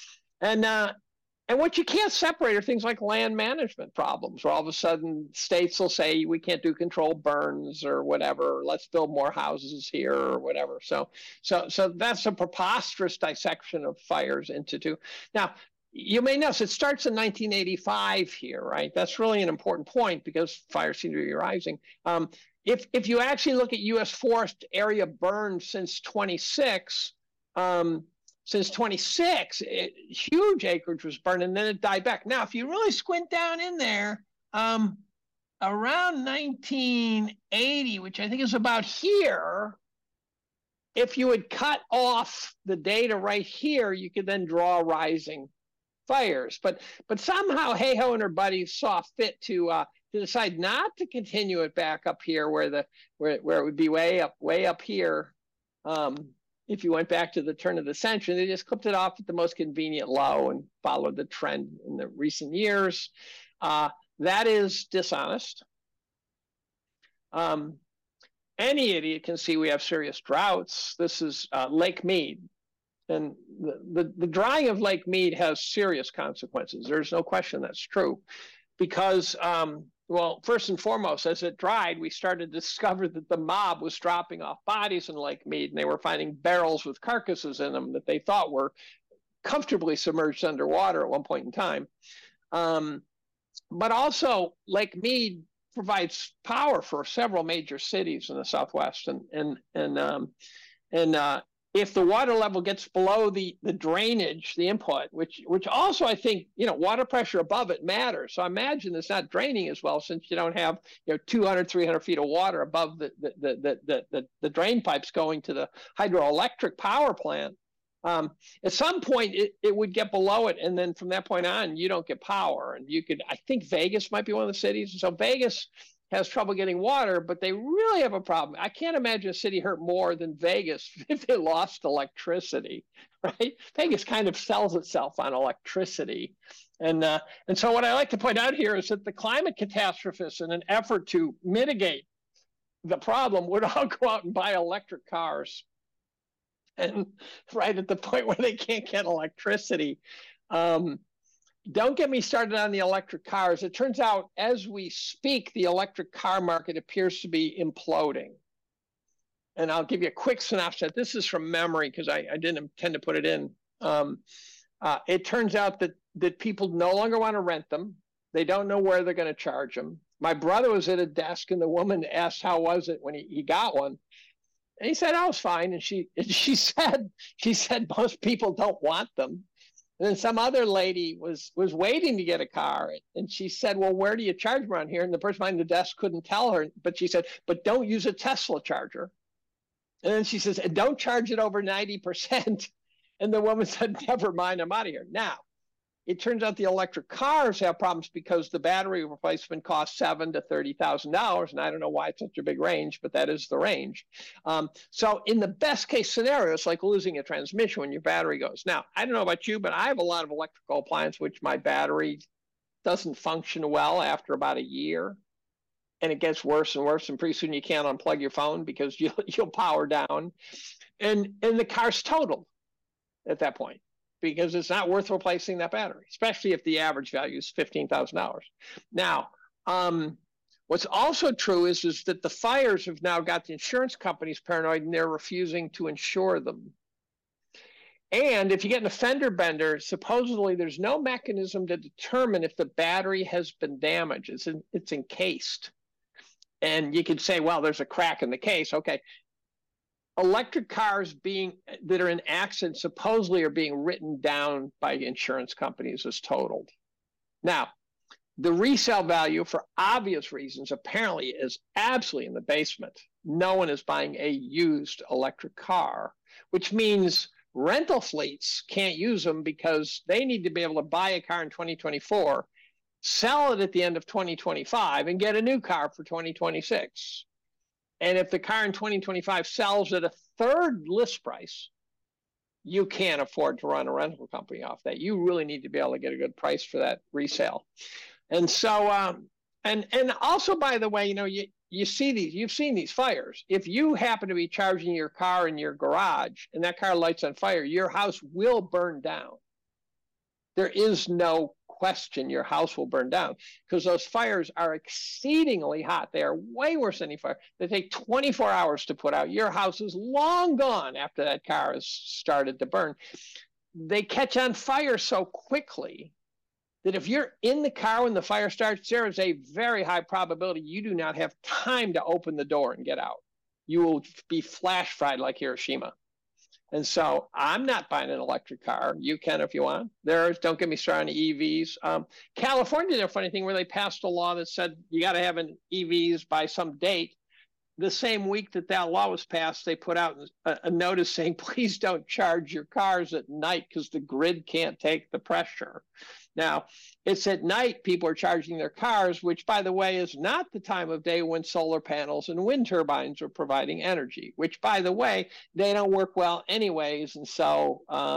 And what you can't separate are things like land management problems, where all of a sudden states will say we can't do controlled burns or whatever. Let's build more houses here or whatever. So that's a preposterous dissection of fires into two. Now, you may notice it starts in 1985 here, right? That's really an important point because fires seem to be rising. If you actually look at U.S. forest area burned since 26. Since 26, huge acreage was burned, and then it died back. Now, if you really squint down in there, around 1980, which I think is about here, if you had cut off the data right here, you could then draw rising fires. But somehow HAHO and her buddies saw fit to decide not to continue it back up here where it would be way up here. If you went back to the turn of the century, they just clipped it off at the most convenient low and followed the trend in the recent years. That is dishonest. Any idiot can see we have serious droughts. This is Lake Mead. And the drying of Lake Mead has serious consequences. There's no question that's true. Because, well, first and foremost, as it dried, we started to discover that the mob was dropping off bodies in Lake Mead, and they were finding barrels with carcasses in them that they thought were comfortably submerged underwater at one point in time. But also, Lake Mead provides power for several major cities in the Southwest, and if the water level gets below the drainage, the input, which also I think, water pressure above it matters. So I imagine it's not draining as well since you don't have 200, 300 feet of water above the drain pipes going to the hydroelectric power plant. At some point it would get below it, and then from that point on you don't get power. And I think Vegas might be one of the cities. So Vegas has trouble getting water, but they really have a problem. I can't imagine a city hurt more than Vegas if they lost electricity, right? Vegas kind of sells itself on electricity. And so what I like to point out here is that the climate catastrophists, in an effort to mitigate the problem, would all go out and buy electric cars. And right at the point where they can't get electricity, don't get me started on the electric cars. It turns out, as we speak, the electric car market appears to be imploding. And I'll give you a quick synopsis. This is from memory because I didn't intend to put it in. It turns out that people no longer want to rent them. They don't know where they're going to charge them. My brother was at a desk, and the woman asked, how was it when he got one? And he said, I was fine. And she said most people don't want them. And then some other lady was waiting to get a car, and she said, well, where do you charge around here? And the person behind the desk couldn't tell her, but she said, but don't use a Tesla charger. And then she says, don't charge it over 90%. And the woman said, never mind, I'm out of here. Now, it turns out the electric cars have problems because the battery replacement costs $7,000 to $30,000, and I don't know why it's such a big range, but that is the range. So in the best case scenario, it's like losing a transmission when your battery goes. Now, I don't know about you, but I have a lot of electrical appliances which my battery doesn't function well after about a year, and it gets worse and worse, and pretty soon you can't unplug your phone because you'll power down, and the car's totaled at that point, because it's not worth replacing that battery, especially if the average value is $15,000. Now, what's also true is that the fires have now got the insurance companies paranoid, and they're refusing to insure them. And if you get in a fender bender, supposedly there's no mechanism to determine if the battery has been damaged. It's encased. And you could say, well, there's a crack in the case. Okay. Electric cars that are in accidents supposedly are being written down by insurance companies as totaled. Now, the resale value, for obvious reasons, apparently is absolutely in the basement. No one is buying a used electric car, which means rental fleets can't use them because they need to be able to buy a car in 2024, sell it at the end of 2025, and get a new car for 2026. And if the car in 2025 sells at a third list price, you can't afford to run a rental company off that. You really need to be able to get a good price for that resale. And so, and also, by the way, you've seen these fires. If you happen to be charging your car in your garage and that car lights on fire, your house will burn down. There is no question your house will burn down because those fires are exceedingly hot. They are way worse than any fire. They take 24 hours to put out. Your house is long gone after that car has started to burn. They catch on fire so quickly that if you're in the car when the fire starts, there is a very high probability you do not have time to open the door and get out. You will be flash fried like Hiroshima. And so I'm not buying an electric car. You can if you want. Don't get me started on EVs. California did a funny thing where they passed a law that said you got to have an EVs by some date. The same week that law was passed, they put out a notice saying, please don't charge your cars at night because the grid can't take the pressure. Now, it's at night people are charging their cars, which, by the way, is not the time of day when solar panels and wind turbines are providing energy, which, by the way, they don't work well anyways. And so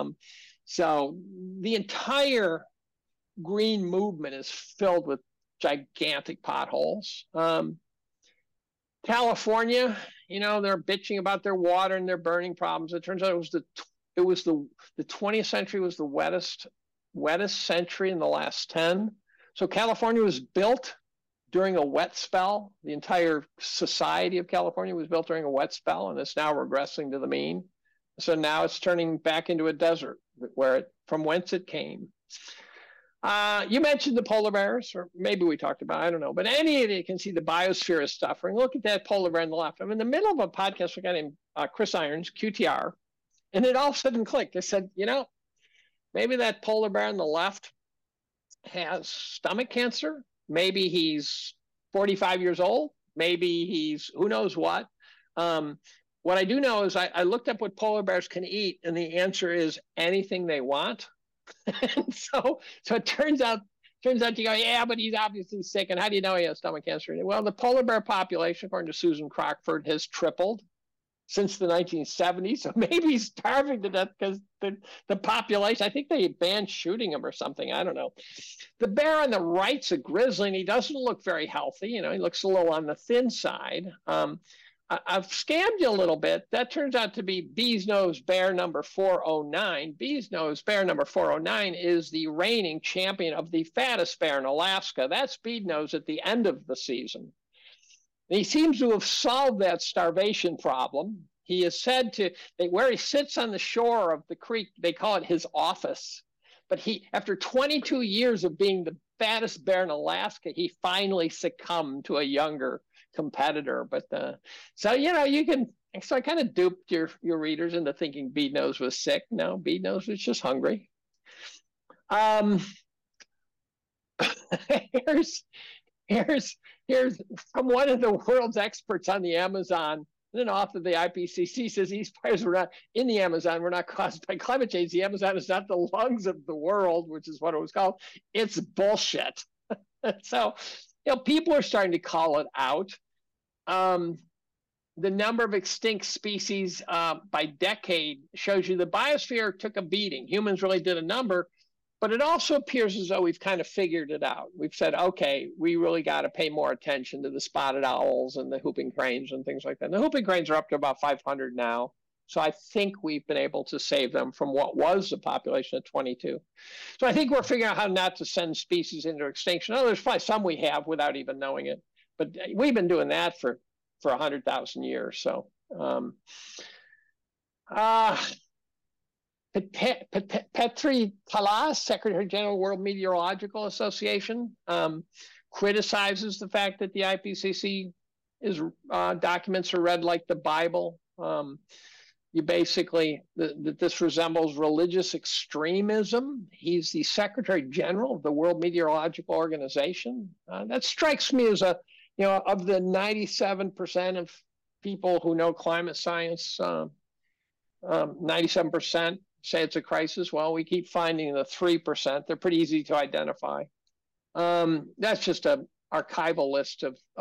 the entire green movement is filled with gigantic potholes. California, they're bitching about their water and their burning problems. It turns out the 20th century was the wettest century in the last 10. So California was built during a wet spell. The entire society of California was built during a wet spell, and it's now regressing to the mean. So now it's turning back into a desert from whence it came. You mentioned the polar bears, or maybe we talked about, I don't know, but any of you can see the biosphere is suffering. Look at that polar bear on the left. I'm in the middle of a podcast with a guy named Chris Irons, QTR, And it all of a sudden clicked. I said, maybe that polar bear on the left has stomach cancer. Maybe he's 45 years old. Maybe he's who knows what. What I do know is I looked up what polar bears can eat, and the answer is anything they want. And so it turns out you go, yeah, but he's obviously sick. And how do you know he has stomach cancer? Well, the polar bear population, according to Susan Crockford, has tripled since the 1970s. So maybe he's starving to death because the population, I think they banned shooting him or something. I don't know. The bear on the right's a grizzly, and he doesn't look very healthy. He looks a little on the thin side. I've scammed you a little bit. That turns out to be Bee's Nose Bear number 409. Bee's Nose Bear number 409 is the reigning champion of the fattest bear in Alaska. That's Bee's Nose at the end of the season. And he seems to have solved that starvation problem. He is said to, where he sits on the shore of the creek, they call it his office. But after 22 years of being the fattest bear in Alaska, he finally succumbed to a younger competitor. But so I kind of duped your readers into thinking Bead Nose was sick. No, Bead Nose was just hungry. Here's from one of the world's experts on the Amazon, and an author of the IPCC says these fires were not in the Amazon, were not caused by climate change. The Amazon is not the lungs of the world, which is what it was called. It's bullshit. So, people are starting to call it out. The number of extinct species by decade shows you the biosphere took a beating. Humans really did a number, but it also appears as though we've kind of figured it out. We've said, okay, we really got to pay more attention to the spotted owls and the whooping cranes and things like that. And the whooping cranes are up to about 500 now. So I think we've been able to save them from what was the population of 22. So I think we're figuring out how not to send species into extinction. Oh, there's probably some we have without even knowing it. But we've been doing that for 100,000 years. So Petri Talas, Secretary General of the World Meteorological Association, criticizes the fact that the IPCC documents are read like the Bible. You basically, that this resembles religious extremism. He's the Secretary General of the World Meteorological Organization. That strikes me as of the 97% of people who know climate science, 97% say it's a crisis. Well, we keep finding the 3%. They're pretty easy to identify. That's just an archival list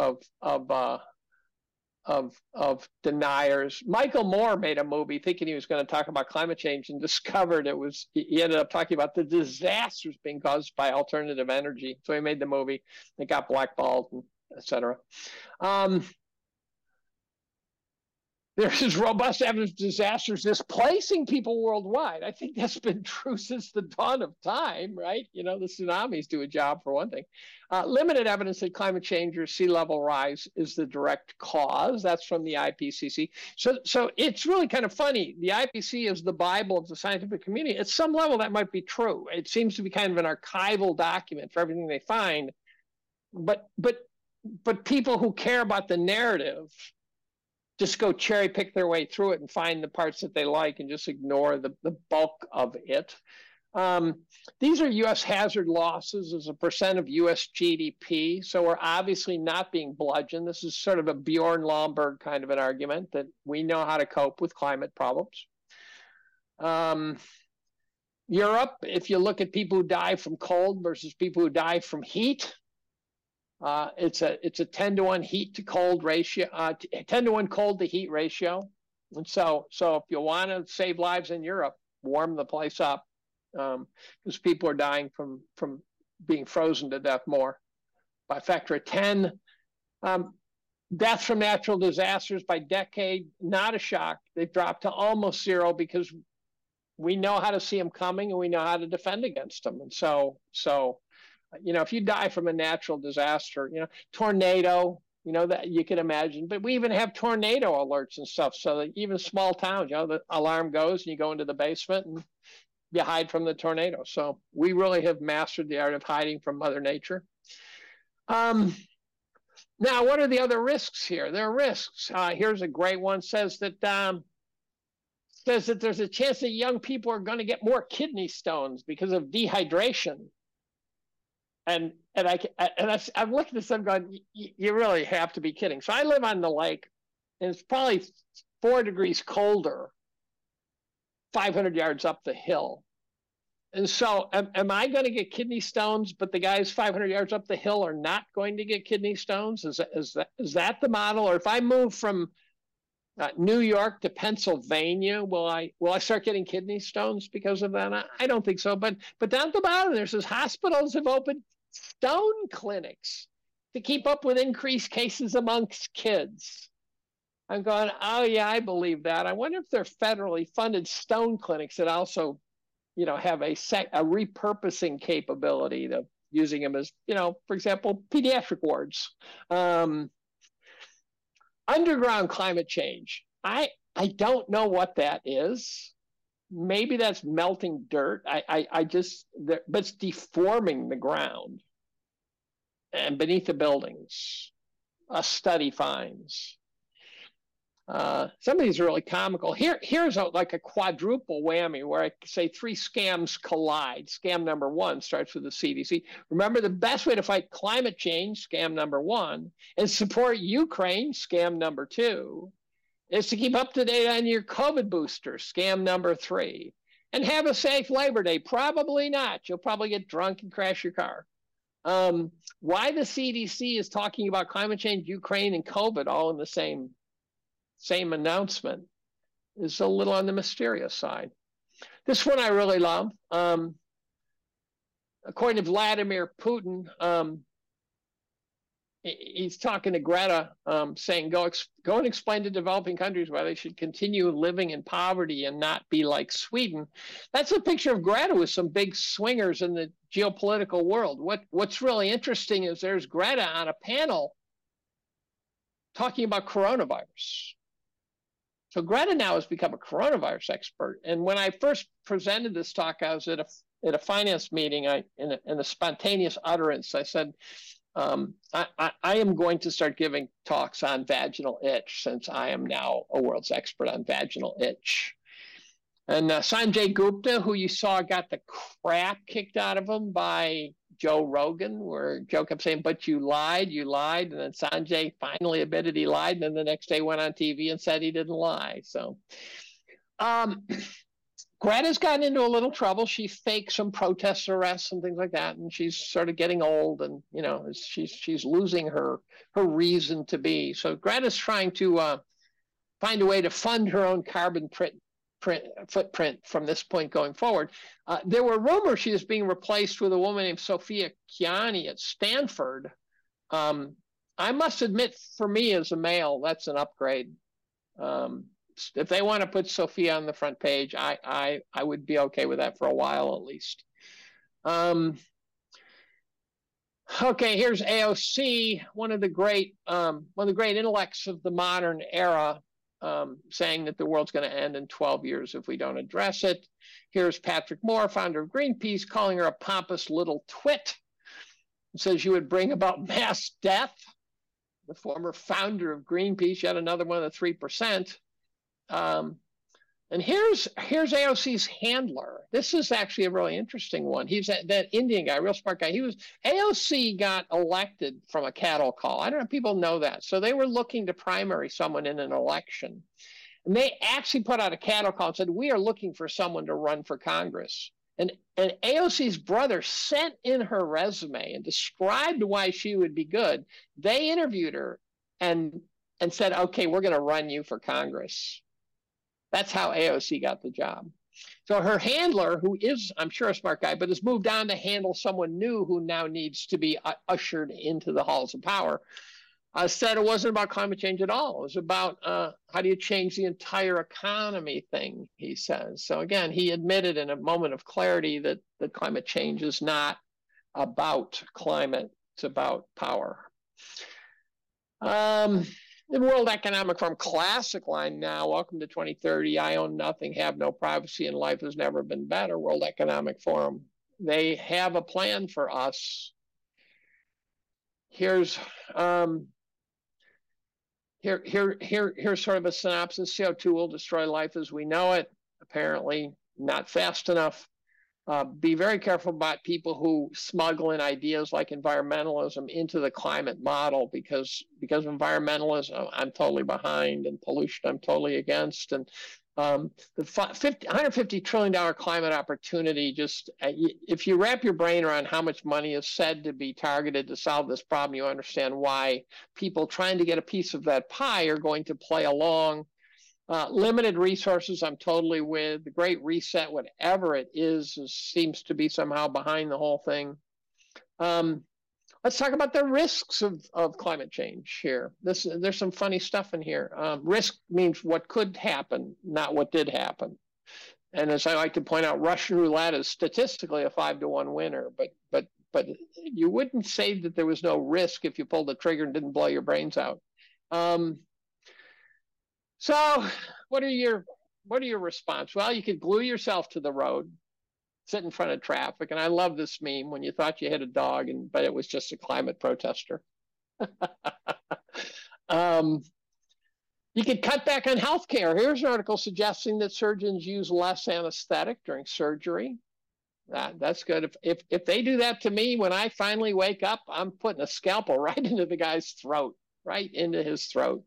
of deniers. Michael Moore made a movie thinking he was going to talk about climate change and discovered he ended up talking about the disasters being caused by alternative energy. So he made the movie. It got blackballed, and et cetera. There's robust evidence of disasters displacing people worldwide. I think that's been true since the dawn of time, right? The tsunamis do a job for one thing. Limited evidence that climate change or sea level rise is the direct cause. That's from the IPCC. So it's really kind of funny. The IPCC is the Bible of the scientific community. At some level, that might be true. It seems to be kind of an archival document for everything they find. But people who care about the narrative just go cherry pick their way through it and find the parts that they like and just ignore the bulk of it. These are U.S. hazard losses as a percent of U.S. GDP. So we're obviously not being bludgeoned. This is sort of a Bjorn Lomborg kind of an argument that we know how to cope with climate problems. Europe, if you look at people who die from cold versus people who die from heat, it's a 10-to-1 heat to cold ratio, 10-to-1 cold to heat ratio. And so if you want to save lives in Europe, warm the place up, because people are dying from being frozen to death more by a factor of 10. Deaths from natural disasters by decade, not a shock. They've dropped to almost zero because we know how to see them coming and we know how to defend against them. And so if you die from a natural disaster, tornado, that you can imagine, but we even have tornado alerts and stuff. So that even small towns, the alarm goes and you go into the basement and you hide from the tornado. So we really have mastered the art of hiding from Mother Nature. Now, what are the other risks here? There are risks. Here's a great one, says that says that there's a chance that young people are going to get more kidney stones because of dehydration. And I'm looking at this, I'm going, you really have to be kidding. So I live on the lake, and it's probably 4 degrees colder 500 yards up the hill. And so am I going to get kidney stones, but the guys 500 yards up the hill are not going to get kidney stones? Is that the model? Or if I move from New York to Pennsylvania, will I start getting kidney stones because of that? I don't think so. But down at the bottom there says hospitals have opened stone clinics to keep up with increased cases amongst kids. I'm going, oh yeah, I believe that. I wonder if they're federally funded stone clinics that also, have a repurposing capability of using them as, for example, pediatric wards. Underground climate change. I don't know what that is. Maybe that's melting dirt. But it's deforming the ground and beneath the buildings. A study finds. Some of these are really comical. Here's like a quadruple whammy where I say 3 scams collide. Scam number 1 starts with the CDC. Remember, the best way to fight climate change, scam number 1, and support Ukraine, scam number 2, is to keep up to date on your COVID booster, scam number 3, and have a safe Labor Day. Probably not. You'll probably get drunk and crash your car. Why the CDC is talking about climate change, Ukraine, and COVID all in the same announcement is a little on the mysterious side. This one I really love. According to Vladimir Putin, he's talking to Greta, saying, go and explain to developing countries why they should continue living in poverty and not be like Sweden. That's a picture of Greta with some big swingers in the geopolitical world. What's really interesting is there's Greta on a panel talking about coronavirus. So Greta now has become a coronavirus expert. And when I first presented this talk, I was at a finance meeting. In a spontaneous utterance, I said, I am going to start giving talks on vaginal itch, since I am now a world's expert on vaginal itch. And Sanjay Gupta, who you saw got the crap kicked out of him by Joe Rogan, where Joe kept saying, but you lied. And then Sanjay finally admitted he lied. And then the next day went on TV and said he didn't lie. So Greta's gotten into a little trouble. She faked some protest arrests and things like that. And she's sort of getting old, and, she's losing her reason to be. So Greta's trying to find a way to fund her own carbon footprint from this point going forward. There were rumors she was being replaced with a woman named Sophia Kiani at Stanford. I must admit, for me as a male, that's an upgrade. If they want to put Sophia on the front page, I would be okay with that for a while at least. Okay, here's AOC, one of the great intellects of the modern era, saying that the world's going to end in 12 years if we don't address it. Here's Patrick Moore, founder of Greenpeace, calling her a pompous little twit. He says you would bring about mass death. The former founder of Greenpeace, yet another one of the 3%. And here's AOC's handler. This is actually a really interesting one. He's that Indian guy, real smart guy. AOC got elected from a cattle call. I don't know if people know that. So they were looking to primary someone in an election. And they actually put out a cattle call and said, we are looking for someone to run for Congress. And AOC's brother sent in her resume and described why she would be good. They interviewed her and said, okay, we're going to run you for Congress. That's how AOC got the job. So her handler, who is, I'm sure, a smart guy, but has moved on to handle someone new who now needs to be ushered into the halls of power, said it wasn't about climate change at all. It was about how do you change the entire economy thing, he says. So again, he admitted in a moment of clarity that climate change is not about climate, it's about power. The World Economic Forum classic line now, welcome to 2030, I own nothing, have no privacy, and life has never been better. World Economic Forum. They have a plan for us. Here's Here's sort of a synopsis. CO2 will destroy life as we know it. Apparently, not fast enough. Be very careful about people who smuggle in ideas like environmentalism into the climate model, because environmentalism I'm totally behind, and pollution I'm totally against. And the $150 trillion climate opportunity, just if you wrap your brain around how much money is said to be targeted to solve this problem, you understand why people trying to get a piece of that pie are going to play along. Limited resources, I'm totally with. The Great Reset, whatever it is seems to be somehow behind the whole thing. Let's talk about the risks of climate change here. There's some funny stuff in here. Risk means what could happen, not what did happen. And as I like to point out, Russian roulette is statistically a 5-to-1 winner, but you wouldn't say that there was no risk if you pulled the trigger and didn't blow your brains out. So what are your response? Well, you could glue yourself to the road, sit in front of traffic. And I love this meme when you thought you hit a dog, but it was just a climate protester. You could cut back on healthcare. Here's an article suggesting that surgeons use less anesthetic during surgery. That's good. If they do that to me, when I finally wake up, I'm putting a scalpel right into the guy's throat, right into his throat.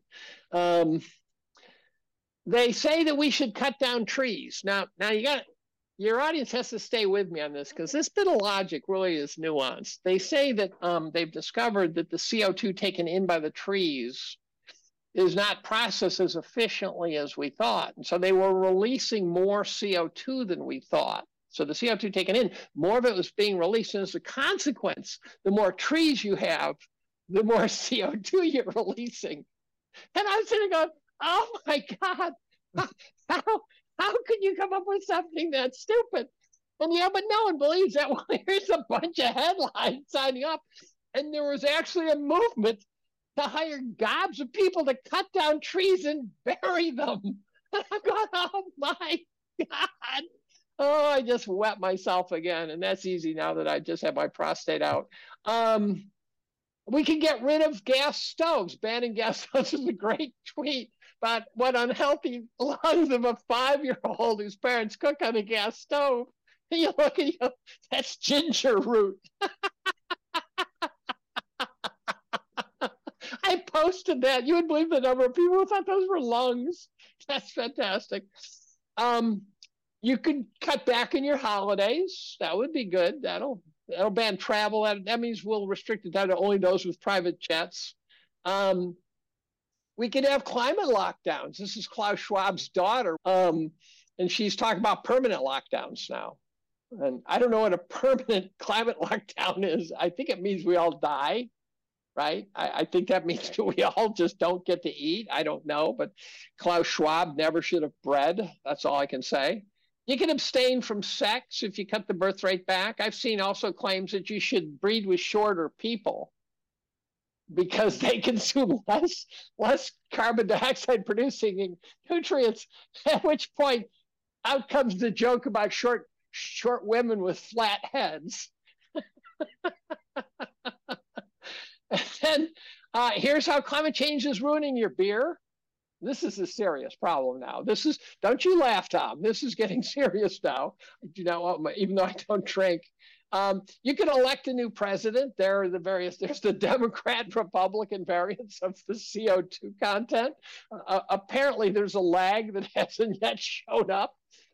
They say that we should cut down trees. Now your audience has to stay with me on this, because this bit of logic really is nuanced. They say that they've discovered that the CO2 taken in by the trees is not processed as efficiently as we thought. And so they were releasing more CO2 than we thought. So the CO2 taken in, more of it was being released. And as a consequence, the more trees you have, the more CO2 you're releasing. And I'm sitting going, oh my God, how could you come up with something that stupid? And yeah, but no one believes that. Well, here's a bunch of headlines signing up. And there was actually a movement to hire gobs of people to cut down trees and bury them. And I'm going, oh my God. Oh, I just wet myself again. And that's easy now that I just have my prostate out. We can get rid of gas stoves. Banning gas stoves is a great tweet about what unhealthy lungs of a 5-year-old whose parents cook on a gas stove. And you look and you, that's ginger root. I posted that. You would believe the number of people who thought those were lungs. That's fantastic. You could cut back on your holidays. That would be good. That'll ban travel. That means we'll restrict it down to only those with private jets. We could have climate lockdowns. This is Klaus Schwab's daughter, and she's talking about permanent lockdowns now. And I don't know what a permanent climate lockdown is. I think it means we all die, right? I think that means we all just don't get to eat. I don't know, but Klaus Schwab never should have bred. That's all I can say. You can abstain from sex if you cut the birth rate back. I've seen also claims that you should breed with shorter people because they consume less carbon dioxide producing nutrients, at which point out comes the joke about short women with flat heads. And then here's how climate change is ruining your beer. This is a serious problem now. Don't you laugh, Tom. This is getting serious now. Even though I don't drink. You can elect a new president. There's the Democrat Republican variants of the CO2 content. Apparently there's a lag that hasn't yet shown up.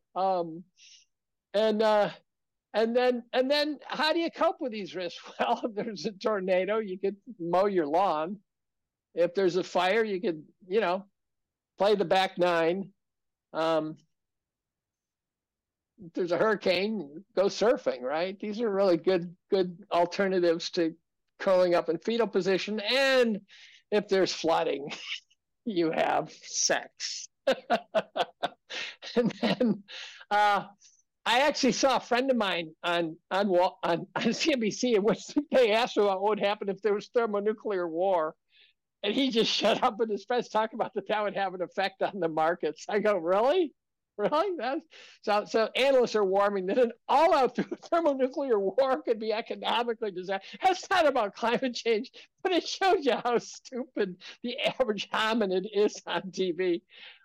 And then how do you cope with these risks? Well, if there's a tornado, you could mow your lawn. If there's a fire, you could, play the back nine. If there's a hurricane, go surfing, right? These are really good alternatives to curling up in fetal position. And if there's flooding, you have sex. And then I actually saw a friend of mine on CNBC in which they asked him what would happen if there was thermonuclear war. And he just shut up, and his friends talk about that would have an effect on the markets. I go, really? Really? So analysts are warning that an all-out thermonuclear war could be economically disastrous. That's not about climate change, but it shows you how stupid the average hominid is on TV.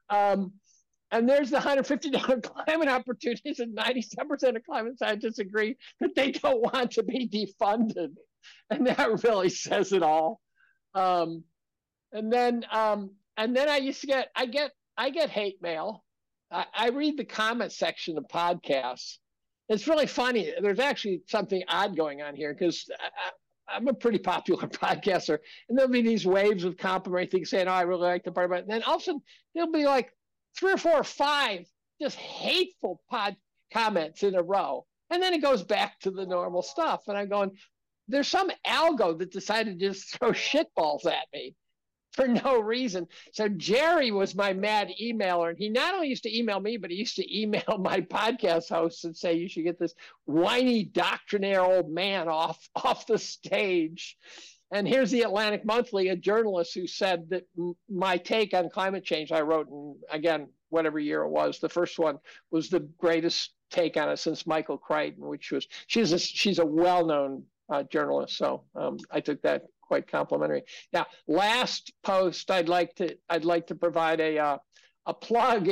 And there's the $150 climate opportunities, and 97% of climate scientists agree that they don't want to be defunded. And that really says it all. And then I used to get hate mail. I read the comment section of podcasts. It's really funny. There's actually something odd going on here because I'm a pretty popular podcaster, and there'll be these waves of complimentary things saying, "Oh, I really like the part about it." And then all of a sudden, there'll be like 3 or 4 or 5 just hateful comments in a row, and then it goes back to the normal stuff. And I'm going, there's some algo that decided to just throw shitballs at me for no reason. So Jerry was my mad emailer, and he not only used to email me, but he used to email my podcast hosts and say, you should get this whiny doctrinaire old man off the stage. And here's the Atlantic Monthly, a journalist who said that my take on climate change, I wrote in, again, whatever year it was, the first one was the greatest take on it since Michael Crichton, which was, she's a well-known journalist. So I took that quite complimentary. Now, last post, I'd like to provide a plug.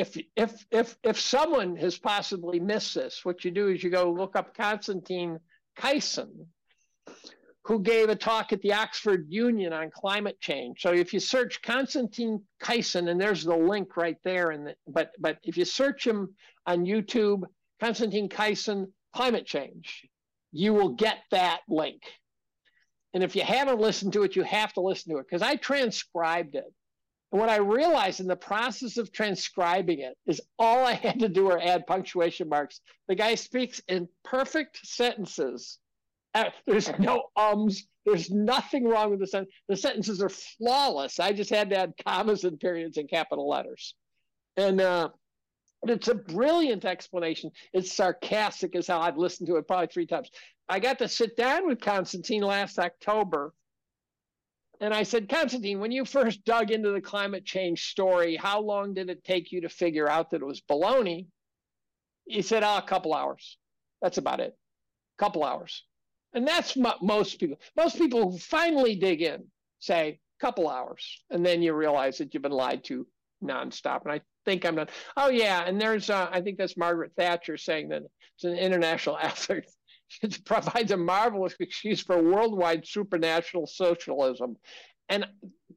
If someone has possibly missed this, what you do is you go look up Konstantin Kaysin, who gave a talk at the Oxford Union on climate change. So if you search Konstantin Kaysin, and there's the link right there, but if you search him on YouTube, Konstantin Kaysin, climate change, you will get that link. And if you haven't listened to it, you have to listen to it, because I transcribed it. And what I realized in the process of transcribing it is all I had to do were add punctuation marks. The guy speaks in perfect sentences. There's no ums. There's nothing wrong with the sentence. The sentences are flawless. I just had to add commas and periods and capital letters. And it's a brilliant explanation. It's sarcastic as hell. I've listened to it probably 3 times. I got to sit down with Konstantin last October. And I said, Konstantin, when you first dug into the climate change story, how long did it take you to figure out that it was baloney? He said, a couple hours. That's about it. A couple hours. And that's most people. Most people who finally dig in say a couple hours. And then you realize that you've been lied to nonstop. And I think I'm not. Oh, yeah. And there's, I think that's Margaret Thatcher saying that it's an international effort. It provides a marvelous excuse for worldwide supranational socialism. And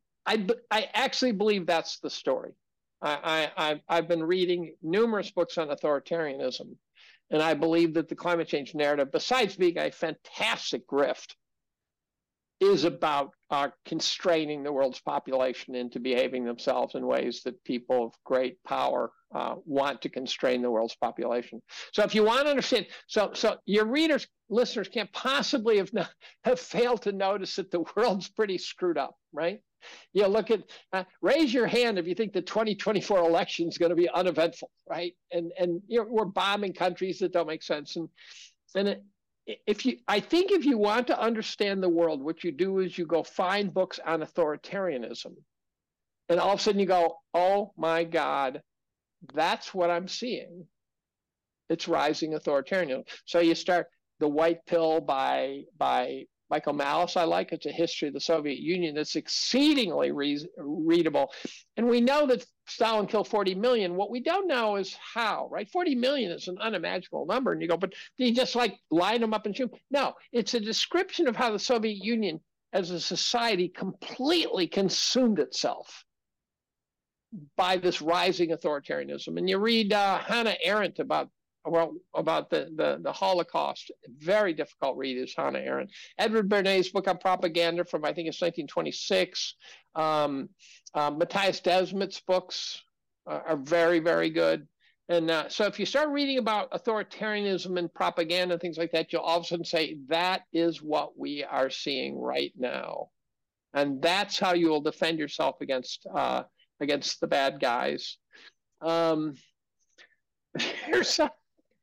I actually believe that's the story. I've been reading numerous books on authoritarianism. And I believe that the climate change narrative, besides being a fantastic grift, is about constraining the world's population into behaving themselves in ways that people of great power want to constrain the world's population. So if you want to understand, so your listeners can't possibly have failed to notice that the world's pretty screwed up, right? You look at, raise your hand if you think the 2024 election is going to be uneventful, right? And we're bombing countries that don't make sense. I think if you want to understand the world, what you do is you go find books on authoritarianism. And all of a sudden you go, oh my God, that's what I'm seeing. It's rising authoritarianism. So you start The White Pill by Michael Malice, I like. It's a history of the Soviet Union that's exceedingly readable. And we know that Stalin killed 40 million. What we don't know is how, right? 40 million is an unimaginable number. And you go, but did he just like line them up and shoot? No, it's a description of how the Soviet Union as a society completely consumed itself by this rising authoritarianism. And you read Hannah Arendt about the Holocaust. Very difficult read is Hannah Arendt. Edward Bernay's book on propaganda from, I think it's 1926. Matthias Desmet's books are very, very good. And so if you start reading about authoritarianism and propaganda and things like that, you'll all of a sudden say, that is what we are seeing right now. And that's how you will defend yourself against the bad guys. Here's a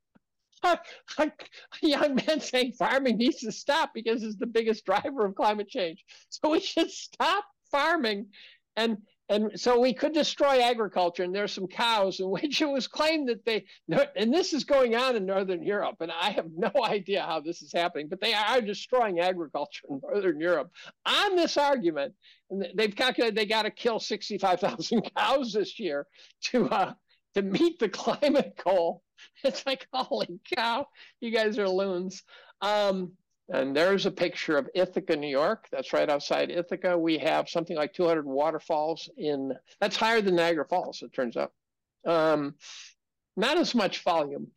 young man saying farming needs to stop because it's the biggest driver of climate change. So we should stop farming. And And so we could destroy agriculture, and there's some cows in which it was claimed that and this is going on in Northern Europe, and I have no idea how this is happening, but they are destroying agriculture in Northern Europe on this argument. And they've calculated they got to kill 65,000 cows this year to meet the climate goal. It's like, holy cow, you guys are loons. And there's a picture of Ithaca, New York. That's right outside Ithaca. We have something like 200 waterfalls that's higher than Niagara Falls, it turns out. Not as much volume,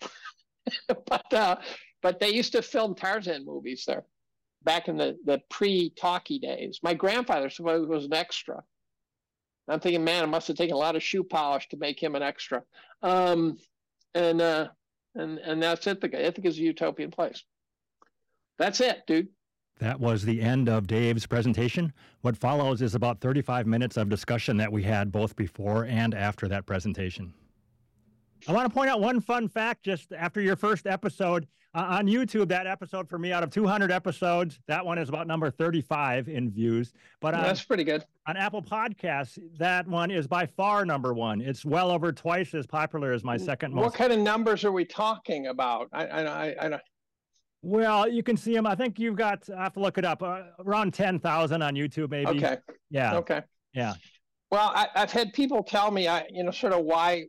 but they used to film Tarzan movies there back in the pre-talkie days. My grandfather was an extra. I'm thinking, man, it must have taken a lot of shoe polish to make him an extra. And that's Ithaca. Ithaca's a utopian place. That's it, dude. That was the end of Dave's presentation. What follows is about 35 minutes of discussion that we had both before and after that presentation. I want to point out one fun fact just after your first episode. On YouTube, that episode for me, out of 200 episodes, that one is about number 35 in views. But that's pretty good. On Apple Podcasts, that one is by far number one. It's well over twice as popular as my second most. What kind of numbers are we talking about? I Well, you can see them. I think you've got, I have to look it up, around 10,000 on YouTube, maybe. Okay. Yeah. Okay. Yeah. Well, I've had people tell me, sort of why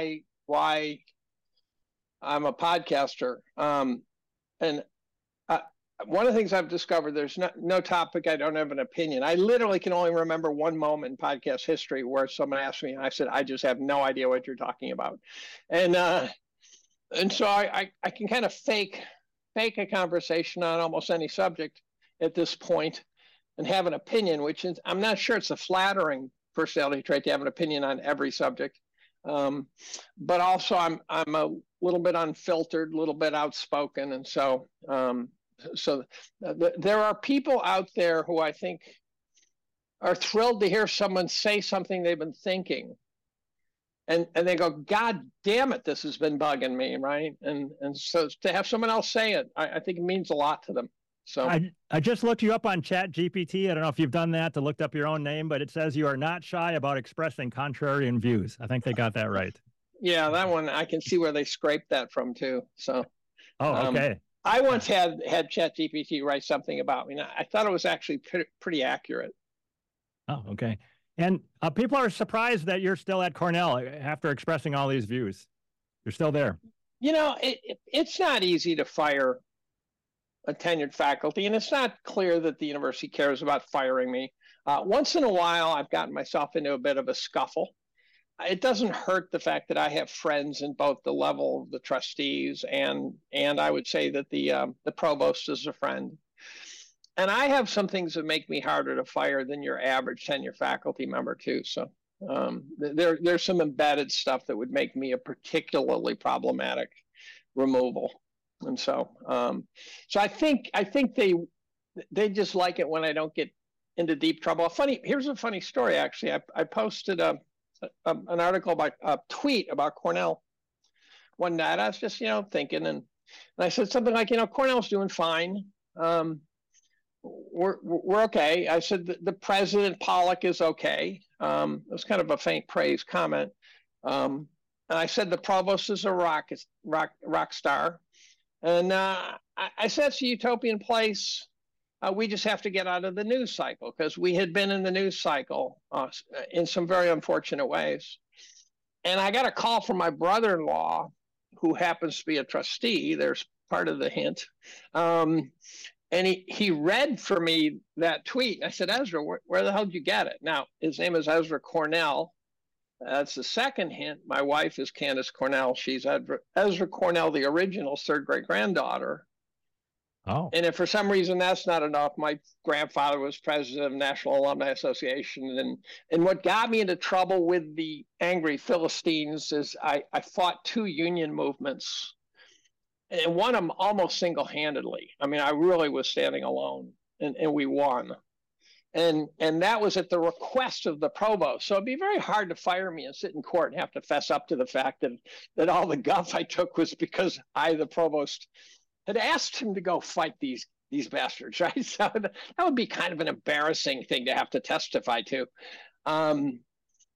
I'm a podcaster. And one of the things I've discovered, there's no topic I don't have an opinion. I literally can only remember one moment in podcast history where someone asked me, and I said, I just have no idea what you're talking about. And so I can kind of fake a conversation on almost any subject at this point and have an opinion, which is, I'm not sure it's a flattering personality trait to have an opinion on every subject. But also I'm a little bit unfiltered, a little bit outspoken. And so there are people out there who I think are thrilled to hear someone say something they've been thinking. And they go, God damn it, this has been bugging me, right? And so to have someone else say it, I think it means a lot to them. So I just looked you up on ChatGPT. I don't know if you've done that to look up your own name, but it says you are not shy about expressing contrarian views. I think they got that right. Yeah, that one, I can see where they scraped that from too. So, okay. I once had ChatGPT write something about me. I thought it was actually pretty accurate. Oh, okay. And people are surprised that you're still at Cornell after expressing all these views. You're still there. It's not easy to fire a tenured faculty, and it's not clear that the university cares about firing me. Once in a while, I've gotten myself into a bit of a scuffle. It doesn't hurt the fact that I have friends in both the level of the trustees and I would say that the provost is a friend. And I have some things that make me harder to fire than your average tenure faculty member too. So there's some embedded stuff that would make me a particularly problematic removal. And so I think they just like it when I don't get into deep trouble. Here's a funny story actually. I posted an article about a tweet about Cornell one night. I was just thinking, and I said something like, Cornell's doing fine. We're okay. I said the president Pollock is okay. It was kind of a faint praise comment. And I said the provost is a rock star. And I said it's a utopian place. We just have to get out of the news cycle because we had been in the news cycle in some very unfortunate ways. And I got a call from my brother-in-law, who happens to be a trustee. There's part of the hint. And he read for me that tweet. I said, Ezra, where the hell did you get it? Now, his name is Ezra Cornell. That's the second hint. My wife is Candace Cornell. She's Ezra Cornell, the original third great-granddaughter. Oh. And if for some reason that's not enough, my grandfather was president of the National Alumni Association. And what got me into trouble with the angry Philistines is I fought two union movements, and won them almost single-handedly. I mean, I really was standing alone, and we won. And that was at the request of the provost. So it'd be very hard to fire me and sit in court and have to fess up to the fact that all the guff I took was because I, the provost, had asked him to go fight these bastards, right? So that would be kind of an embarrassing thing to have to testify to.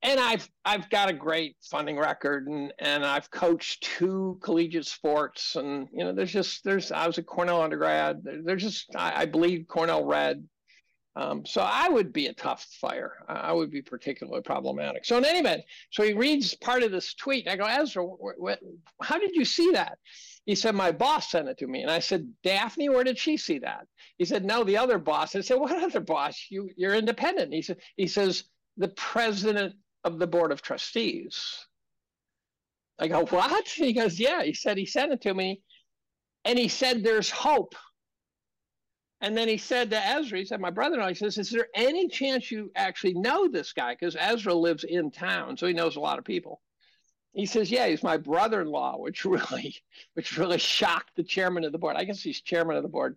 And I've got a great funding record, and I've coached 2 collegiate sports, and I was a Cornell undergrad. I bleed Cornell red. So I would be a tough fire. I would be particularly problematic. So in any event, so he reads part of this tweet. I go, Ezra, how did you see that? He said, my boss sent it to me. And I said, Daphne, where did she see that? He said, no, the other boss. I said, what other boss? You're independent. He says, the president of the board of trustees. I go, what? He goes, yeah. He said he sent it to me. And he said, there's hope. And then he said to Ezra, he said, my brother-in-law, he says, is there any chance you actually know this guy? Because Ezra lives in town, so he knows a lot of people. He says, yeah, he's my brother-in-law, which really shocked the chairman of the board. I guess he's chairman of the board.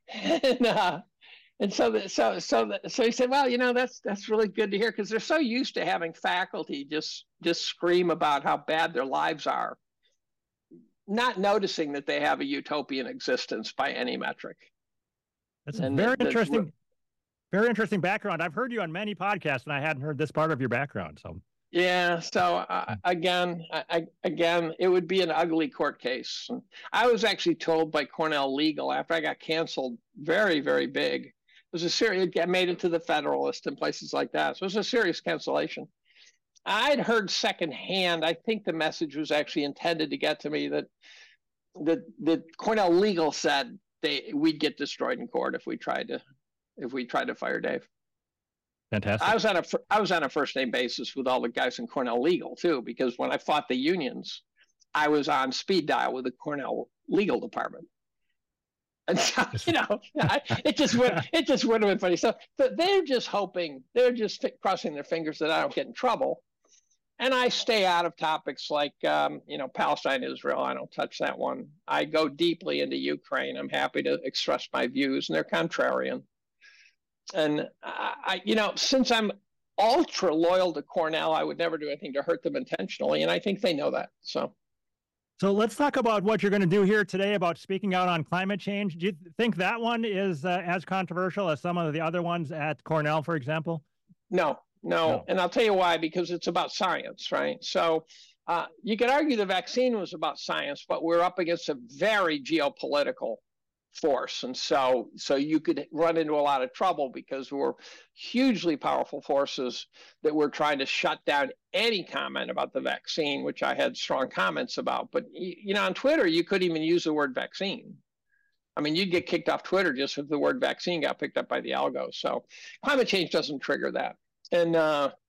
And so he said, well, that's really good to hear, because they're so used to having faculty just scream about how bad their lives are, not noticing that they have a utopian existence by any metric. That's a very interesting background. I've heard you on many podcasts, and I hadn't heard this part of your background. So yeah. So again, it would be an ugly court case. And I was actually told by Cornell Legal after I got canceled, very, very big. It was a serious. It made it to the Federalist and places like that. So it was a serious cancellation. I'd heard secondhand. I think the message was actually intended to get to me that Cornell Legal said we'd get destroyed in court if we tried to fire Dave. Fantastic. I was on a first name basis with all the guys in Cornell Legal too, because when I fought the unions, I was on speed dial with the Cornell Legal Department. And so, it just would have been funny. So they're just hoping, they're just crossing their fingers that I don't get in trouble. And I stay out of topics like, Palestine, Israel. I don't touch that one. I go deeply into Ukraine. I'm happy to express my views, and they're contrarian. And since I'm ultra loyal to Cornell, I would never do anything to hurt them intentionally. And I think they know that. So let's talk about what you're going to do here today about speaking out on climate change. Do you think that one is as controversial as some of the other ones at Cornell, for example? No. And I'll tell you why, because it's about science, right? So you could argue the vaccine was about science, but we're up against a very geopolitical force. And so you could run into a lot of trouble because we're hugely powerful forces that were trying to shut down any comment about the vaccine, which I had strong comments about. But, on Twitter, you couldn't even use the word vaccine. I mean, you'd get kicked off Twitter just if the word vaccine got picked up by the algo. So climate change doesn't trigger that. And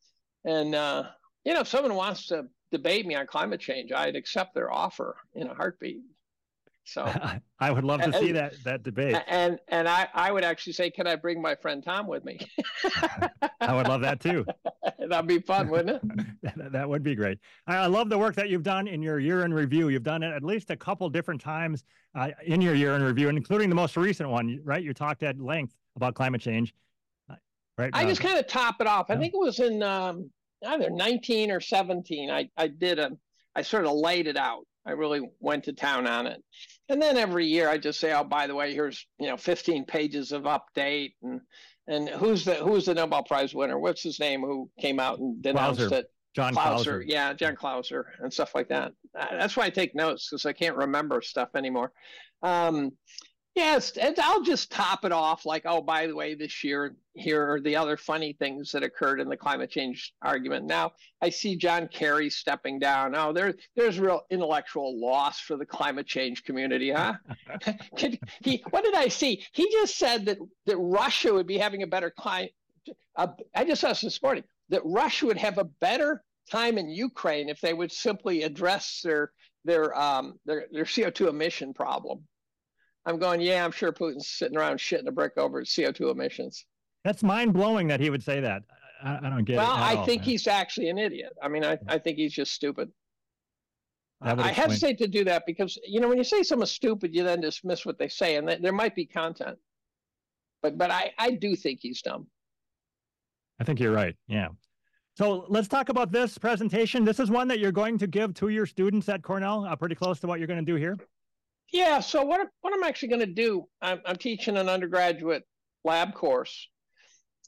if someone wants to debate me on climate change, I'd accept their offer in a heartbeat. So I would love to see that debate. And I would actually say, can I bring my friend Tom with me? I would love that too. That'd be fun, wouldn't it? That would be great. I love the work that you've done in your year in review. You've done it at least a couple different times in your year in review, including the most recent one, right? You talked at length about climate change. Right. I just kind of top it off. Yeah. I think it was in either 19 or 17. I sort of laid it out. I really went to town on it. And then every year I just say, oh, by the way, here's 15 pages of update and who's the Nobel Prize winner? What's his name who came out and denounced it? John Clauser. Yeah, John Clauser and stuff like that. That's why I take notes, because I can't remember stuff anymore. Yes, and I'll just top it off like, oh, by the way, this year, here are the other funny things that occurred in the climate change argument. Now, I see John Kerry stepping down. Oh, there's real intellectual loss for the climate change community, huh? What did I see? He just said that Russia would be having a better climate. I just saw this morning, that Russia would have a better time in Ukraine if they would simply address their CO2 emission problem. I'm going, yeah, I'm sure Putin's sitting around shitting a brick over CO2 emissions. That's mind-blowing that he would say that. I don't get it. Well, I think he's actually an idiot. I mean, I think he's just stupid. I hesitate to do that because, when you say someone's stupid, you then dismiss what they say, and there might be content. But I do think he's dumb. I think you're right, yeah. So let's talk about this presentation. This is one that you're going to give to your students at Cornell, pretty close to what you're going to do here. Yeah, so what I'm actually going to do, I'm teaching an undergraduate lab course,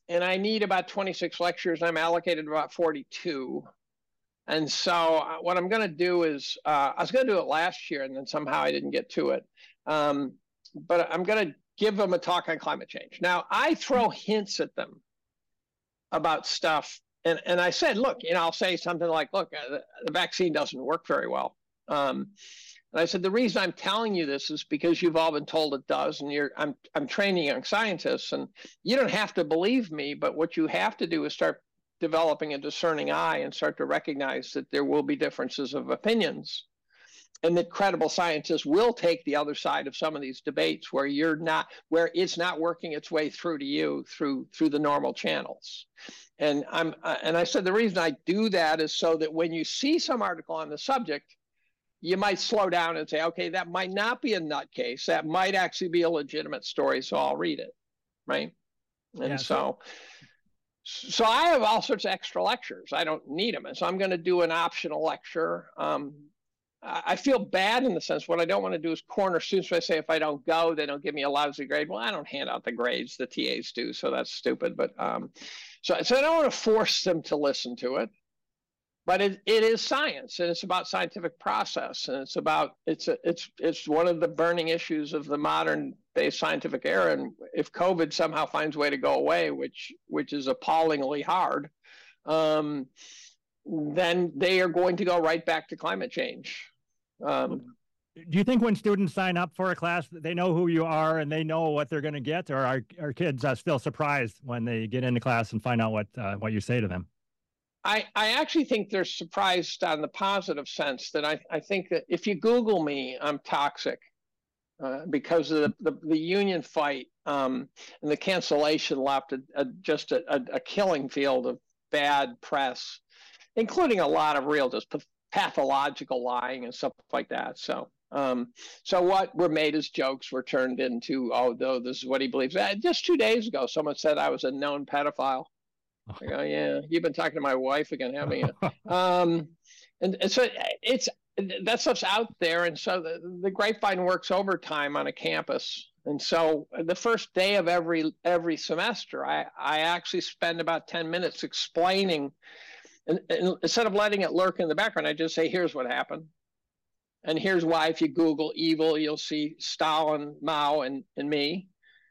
I need about 26 lectures. I'm allocated about 42. And so what I'm going to do is, I was going to do it last year, and then somehow I didn't get to it. But I'm going to give them a talk on climate change. Now, I throw hints at them about stuff. And I said, look, I'll say something like, look, the vaccine doesn't work very well. And I said, the reason I'm telling you this is because you've all been told it does, and I'm training young scientists, and you don't have to believe me, but what you have to do is start developing a discerning eye and start to recognize that there will be differences of opinions, and that credible scientists will take the other side of some of these debates where it's not working its way through to you through the normal channels. And I said the reason I do that is so that when you see some article on the subject, you might slow down and say, okay, that might not be a nutcase. That might actually be a legitimate story, so I'll read it, right? And so I have all sorts of extra lectures. I don't need them. And so I'm going to do an optional lecture. I feel bad in the sense what I don't want to do is corner students. I say if I don't go, they don't give me a lousy grade. Well, I don't hand out the grades, the TAs do, so that's stupid. But so I don't want to force them to listen to it. But it is science, and it's about scientific process, and it's one of the burning issues of the modern day scientific era. And if COVID somehow finds a way to go away, which is appallingly hard, then they are going to go right back to climate change. Do you think when students sign up for a class, they know who you are and they know what they're going to get, or are kids still surprised when they get into class and find out what you say to them? I actually think they're surprised on the positive sense that I think that if you Google me, I'm toxic because of the union fight and the cancellation left just a killing field of bad press, including a lot of real just pathological lying and stuff like that. So what were made as jokes were turned into, oh, no, this is what he believes. Just 2 days ago, someone said I was a known pedophile. I go, yeah, you've been talking to my wife again, haven't you? And so that stuff's out there. And so the grapevine works overtime on a campus. And so the first day of every semester, I actually spend about 10 minutes explaining, and instead of letting it lurk in the background, I just say, here's what happened. And here's why, if you Google evil, you'll see Stalin, Mao, and me,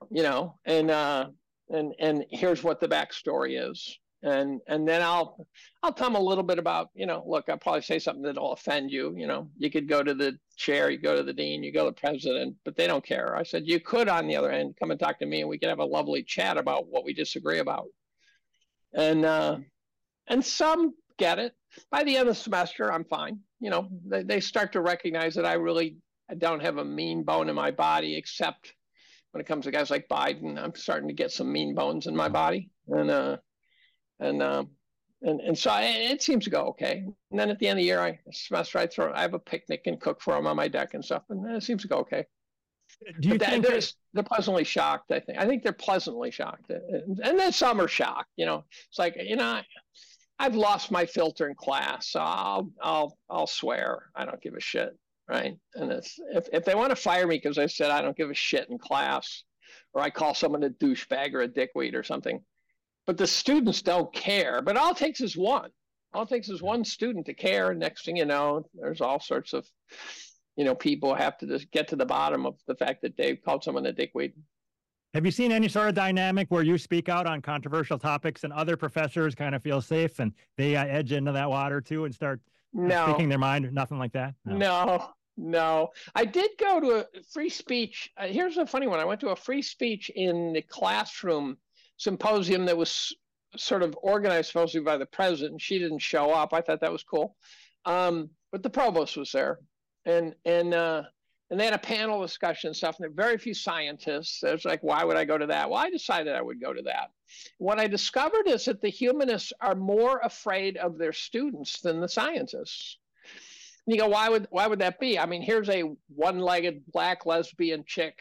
and here's what the backstory is. And then I'll tell them a little bit about, look, I'll probably say something that'll offend you. You could go to the chair, you go to the dean, you go to the president, but they don't care. I said, you could, on the other end, come and talk to me and we could have a lovely chat about what we disagree about. And some get it. By the end of the semester, I'm fine. They start to recognize that I don't have a mean bone in my body, except when it comes to guys like Biden. I'm starting to get some mean bones in my body, and so it seems to go okay. And then at the end of the year, I have a picnic and cook for them on my deck and stuff, and it seems to go okay. Do you think they're pleasantly shocked? I think they're pleasantly shocked, and then some are shocked. It's like I've lost my filter in class, so I'll swear. I don't give a shit. Right. And if they want to fire me because I said I don't give a shit in class, or I call someone a douchebag or a dickweed or something, but the students don't care. But all it takes is one. All it takes is one student to care. Next thing you know, there's all sorts of, people have to just get to the bottom of the fact that Dave called someone a dickweed. Have you seen any sort of dynamic where you speak out on controversial topics and other professors kind of feel safe and they edge into that water too and start speaking their mind? Nothing like that? No. I did go to a free speech. Here's a funny one. I went to a free speech in the classroom symposium that was sort of organized supposedly by the president. She didn't show up. I thought that was cool. But the provost was there. And they had a panel discussion and stuff, and there were very few scientists. It was like, why would I go to that? Well, I decided I would go to that. What I discovered is that the humanists are more afraid of their students than the scientists. And you go, why would that be? I mean, here's a one-legged black lesbian chick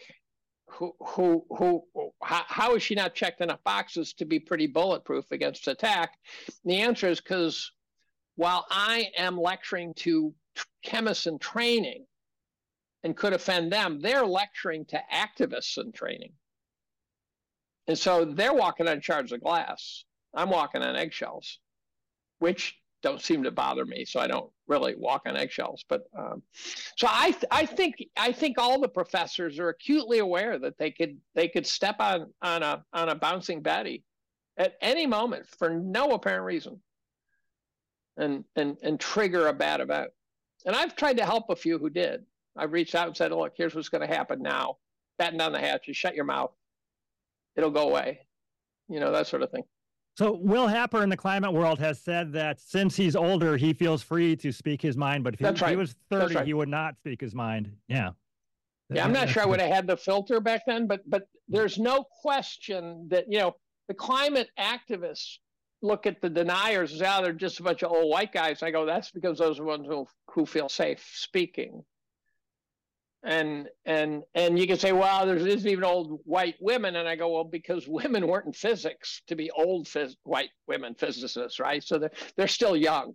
how is she not checked enough boxes to be pretty bulletproof against attack? And the answer is because while I am lecturing to chemists in training and could offend them, they're lecturing to activists in training. And so they're walking on shards of glass. I'm walking on eggshells, which don't seem to bother me. So I don't really walk on eggshells. But so I think all the professors are acutely aware that they could step on a bouncing Betty at any moment for no apparent reason, and trigger a bad event. And I've tried to help a few who did. I've reached out and said, look, here's what's going to happen now. Batten down the hatches, shut your mouth. It'll go away. That sort of thing. So Will Happer in the climate world has said that since he's older, he feels free to speak his mind. But if he was 30, he would not speak his mind. Yeah. Yeah, I'm not sure I would have had the filter back then, but there's no question that, the climate activists look at the deniers as, they're just a bunch of old white guys. I go, that's because those are the ones who feel safe speaking. And you can say, well, there isn't even old white women. And I go, well, because women weren't in physics to be old white women physicists, right? So they're still young.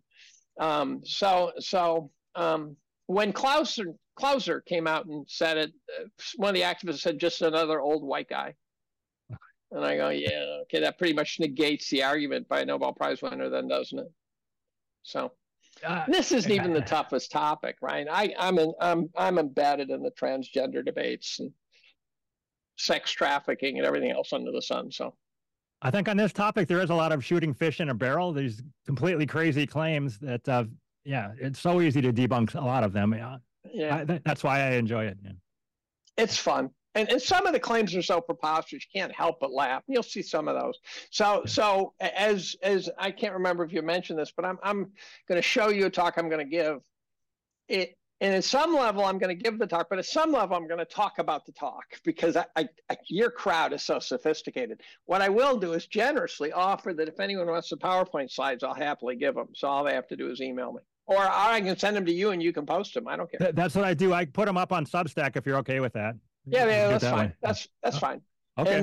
So when Clauser came out and said it, one of the activists said, just another old white guy. And I go, yeah, okay, that pretty much negates the argument by a Nobel Prize winner then, doesn't it? So this isn't even the toughest topic, right? I'm embedded in the transgender debates and sex trafficking and everything else under the sun. So I think on this topic, there is a lot of shooting fish in a barrel. These completely crazy claims that, it's so easy to debunk a lot of them. Yeah. That's why I enjoy it. Yeah. It's fun. And some of the claims are so preposterous, you can't help but laugh. You'll see some of those. So as I can't remember if you mentioned this, but I'm going to show you a talk I'm going to give. And at some level, I'm going to give the talk, but at some level, I'm going to talk about the talk because your crowd is so sophisticated. What I will do is generously offer that if anyone wants the PowerPoint slides, I'll happily give them. So all they have to do is email me. Or I can send them to you and you can post them. I don't care. That's what I do. I put them up on Substack if you're okay with that. Yeah, that's fine. That's fine. Okay.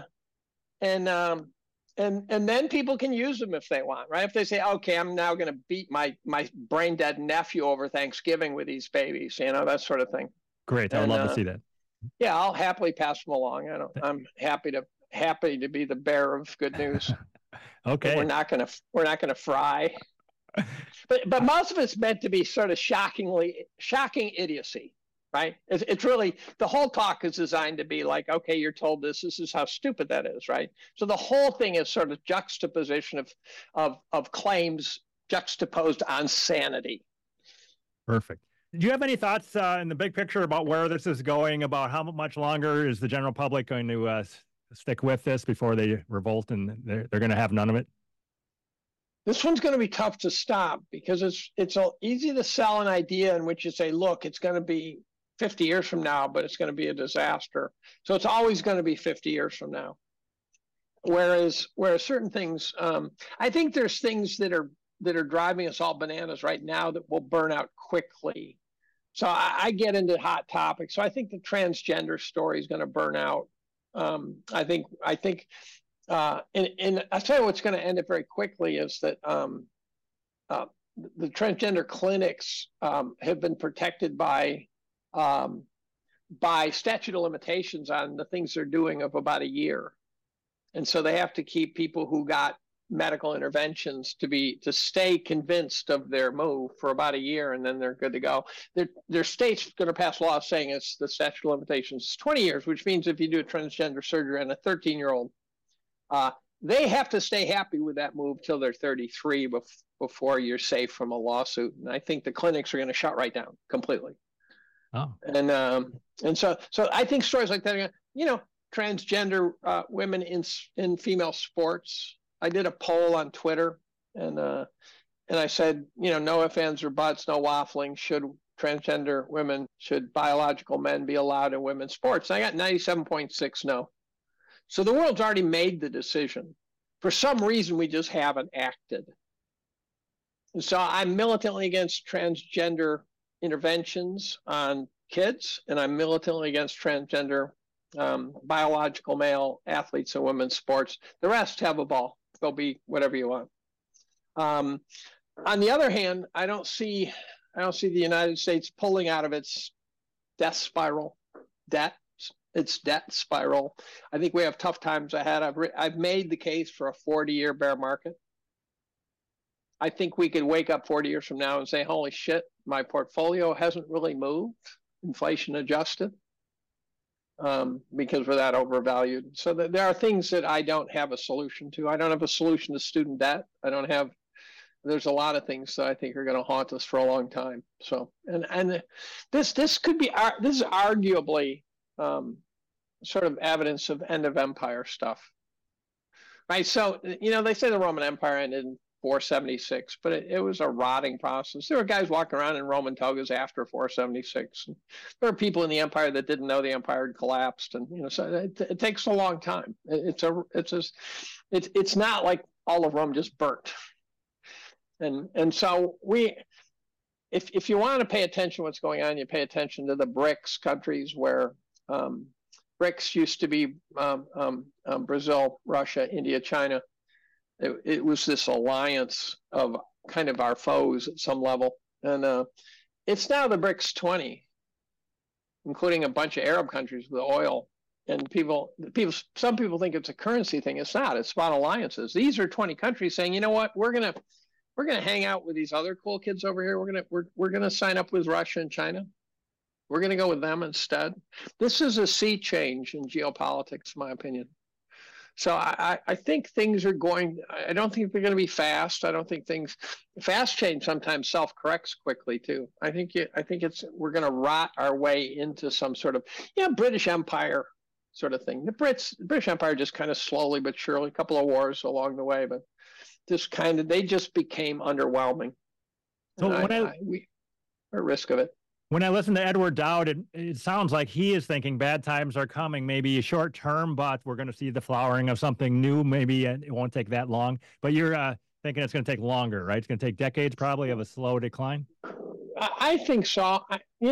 And then people can use them if they want, right? If they say, okay, I'm now going to beat my brain dead nephew over Thanksgiving with these babies, that sort of thing. Great. I would love to see that. Yeah, I'll happily pass them along. I'm happy to be the bearer of good news. Okay. We're not going to fry. But most of it's meant to be sort of shocking idiocy. Right? It's really, the whole talk is designed to be like, okay, you're told this is how stupid that is, right? So the whole thing is sort of juxtaposition of claims juxtaposed on sanity. Perfect. Do you have any thoughts in the big picture about where this is going, about how much longer is the general public going to stick with this before they revolt and they're going to have none of it? This one's going to be tough to stop because it's easy to sell an idea in which you say, look, it's going to be 50 years from now, but it's going to be a disaster. So it's always going to be 50 years from now. Whereas certain things, I think there's things that are driving us all bananas right now that will burn out quickly. So I get into hot topics. So I think the transgender story is going to burn out. I think, and I'll tell you what's going to end it very quickly is that the transgender clinics have been protected by statute of limitations on the things they're doing of about a year. And so they have to keep people who got medical interventions to stay convinced of their move for about a year, and then they're good to go. Their state's going to pass laws saying it's the statute of limitations is 20 years, which means if you do a transgender surgery on a 13-year-old, they have to stay happy with that move till they're 33 before you're safe from a lawsuit. And I think the clinics are going to shut right down completely. Oh. And so I think stories like that, transgender women in female sports. I did a poll on Twitter and I said, no ifs, ands, or buts, no waffling. Should biological men be allowed in women's sports? And I got 97.6 no. So the world's already made the decision. For some reason, we just haven't acted. And so I'm militantly against transgender interventions on kids, and I'm militantly against transgender biological male athletes in women's sports. The rest have a ball. They'll be whatever you want. On the other hand, I don't see the United States pulling out of its death spiral, debt its debt spiral. I think we have tough times ahead. I've made the case for a 40-year bear market. I think we could wake up 40 years from now and say, holy shit, my portfolio hasn't really moved, inflation adjusted, because we're that overvalued. So there are things that I don't have a solution to. I don't have a solution to student debt. There's a lot of things that I think are going to haunt us for a long time. So, and this is arguably sort of evidence of end of empire stuff, right? So, they say the Roman Empire ended in 476, but it was a rotting process. There were guys walking around in Roman togas after 476. And there were people in the empire that didn't know the empire had collapsed, and so it takes a long time. It's not like all of Rome just burnt. And so if you want to pay attention to what's going on, you pay attention to the BRICS countries, where BRICS used to be Brazil, Russia, India, China. It was this alliance of kind of our foes at some level. And it's now the BRICS 20, including a bunch of Arab countries with oil. And some people think it's a currency thing. It's not. It's about alliances. These are 20 countries saying, you know what, we're gonna hang out with these other cool kids over here. We're gonna sign up with Russia and China. We're gonna go with them instead. This is a sea change in geopolitics, in my opinion. So I think things are I don't think they're going to be fast. I don't think fast change sometimes self-corrects quickly too. I think we're going to rot our way into some sort of, British Empire sort of thing. The British Empire just kind of slowly but surely, a couple of wars along the way, but they just became underwhelming. So we are at risk of it. When I listen to Edward Dowd, it sounds like he is thinking bad times are coming, maybe short term, but we're going to see the flowering of something new. Maybe it won't take that long. But you're thinking it's going to take longer, right? It's going to take decades probably of a slow decline? I think so.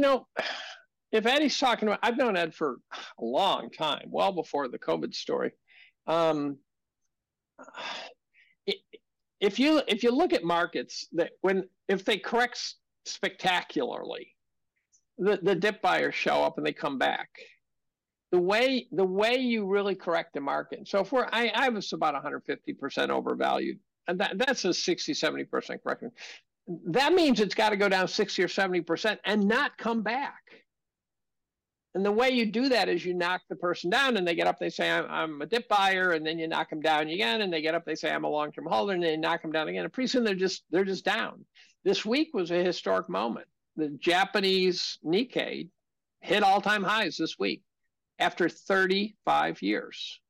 If Eddie's talking about, I've known Ed for a long time, well before the COVID story. If you look at markets, if they correct spectacularly, the dip buyers show up and they come back. The way you really correct the market. So if I was about 150% overvalued, and that's a 60-70% correction. That means it's got to go down 60 or 70% and not come back. And the way you do that is you knock the person down, and they get up, they say, I'm a dip buyer, and then you knock them down again, and they get up, they say, I'm a long-term holder, and then you knock them down again. And pretty soon they're just down. This week was a historic moment. The Japanese Nikkei hit all-time highs this week after 35 years.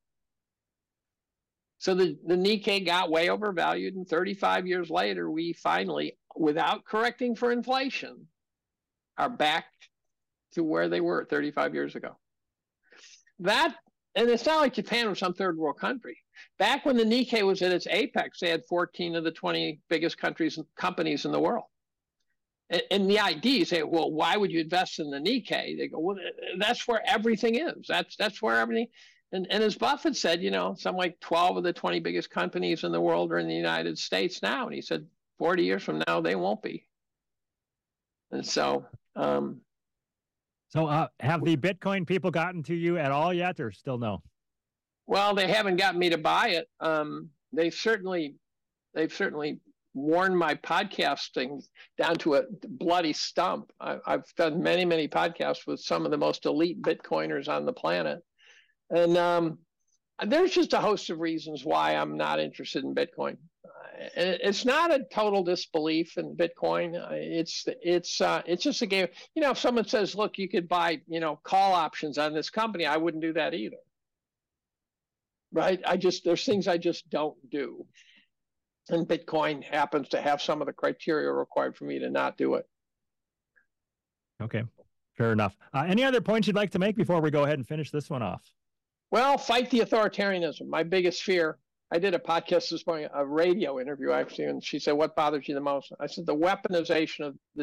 So the Nikkei got way overvalued, and 35 years later, we finally, without correcting for inflation, are back to where they were 35 years ago. And it's not like Japan was some third world country. Back when the Nikkei was at its apex, they had 14 of the 20 biggest companies in the world. And the idea, you say, well, why would you invest in the Nikkei? They go, well, that's where everything is. That's where everything. And as Buffett said, some like 12 of the 20 biggest companies in the world are in the United States now. And he said, 40 years from now, they won't be. And so. Have the Bitcoin people gotten to you at all yet, or still no? Well, they haven't gotten me to buy it. They've certainly worn my podcasting down to a bloody stump. I've done many, many podcasts with some of the most elite Bitcoiners on the planet. And there's just a host of reasons why I'm not interested in Bitcoin. It's not a total disbelief in Bitcoin. It's just a game. If someone says, look, you could buy, call options on this company, I wouldn't do that either. Right? There's things I just don't do. And Bitcoin happens to have some of the criteria required for me to not do it. Okay, fair enough. Any other points you'd like to make before we go ahead and finish this one off? Well, fight the authoritarianism. My biggest fear. I did a podcast this morning, a radio interview actually, and she said, what bothers you the most? I said, the weaponization of the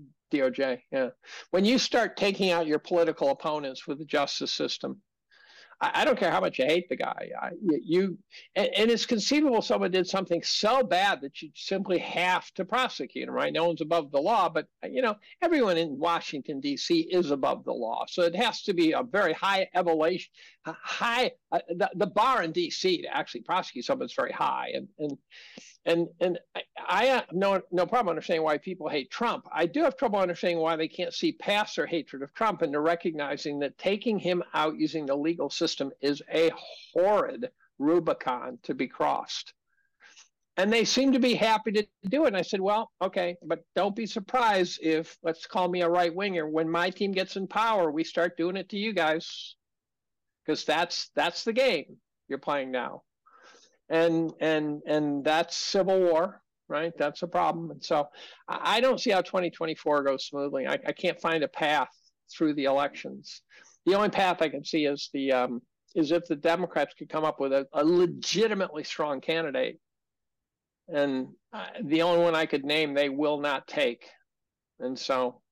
DOJ, yeah. When you start taking out your political opponents with the justice system, I don't care how much you hate the guy. And it's conceivable someone did something so bad that you simply have to prosecute him, right? No one's above the law, but everyone in Washington D.C. is above the law, so it has to be a very high elevation, the bar in D.C. to actually prosecute someone is very high, and I have no problem understanding why people hate Trump. I do have trouble understanding why they can't see past their hatred of Trump into recognizing that taking him out using the legal system is a horrid Rubicon to be crossed. And they seem to be happy to do it. And I said, well, okay, but don't be surprised if, let's call me a right winger, when my team gets in power, we start doing it to you guys, because that's the game you're playing now. And that's civil war, right? That's a problem. And so I don't see how 2024 goes smoothly. I can't find a path through the elections. The only path I can see is if the Democrats could come up with a legitimately strong candidate. And the only one I could name, they will not take. And so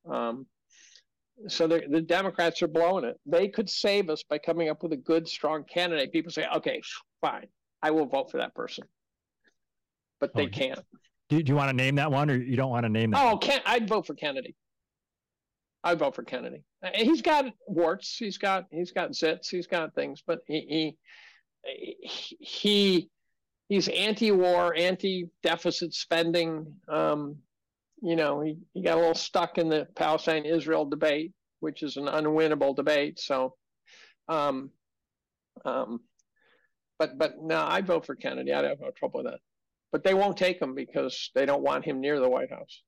the Democrats are blowing it. They could save us by coming up with a good, strong candidate. People say, okay, fine, I will vote for that person. But they can't. Do you want to name that one, or you don't want to name that? Oh, I'd vote for Kennedy. I'd vote for Kennedy. He's got warts. He's got zits. He's got things, but he's anti-war, anti-deficit spending. He got a little stuck in the Palestine-Israel debate, which is an unwinnable debate. So, but no, I'd vote for Kennedy. I'd have no trouble with that. But they won't take him because they don't want him near the White House.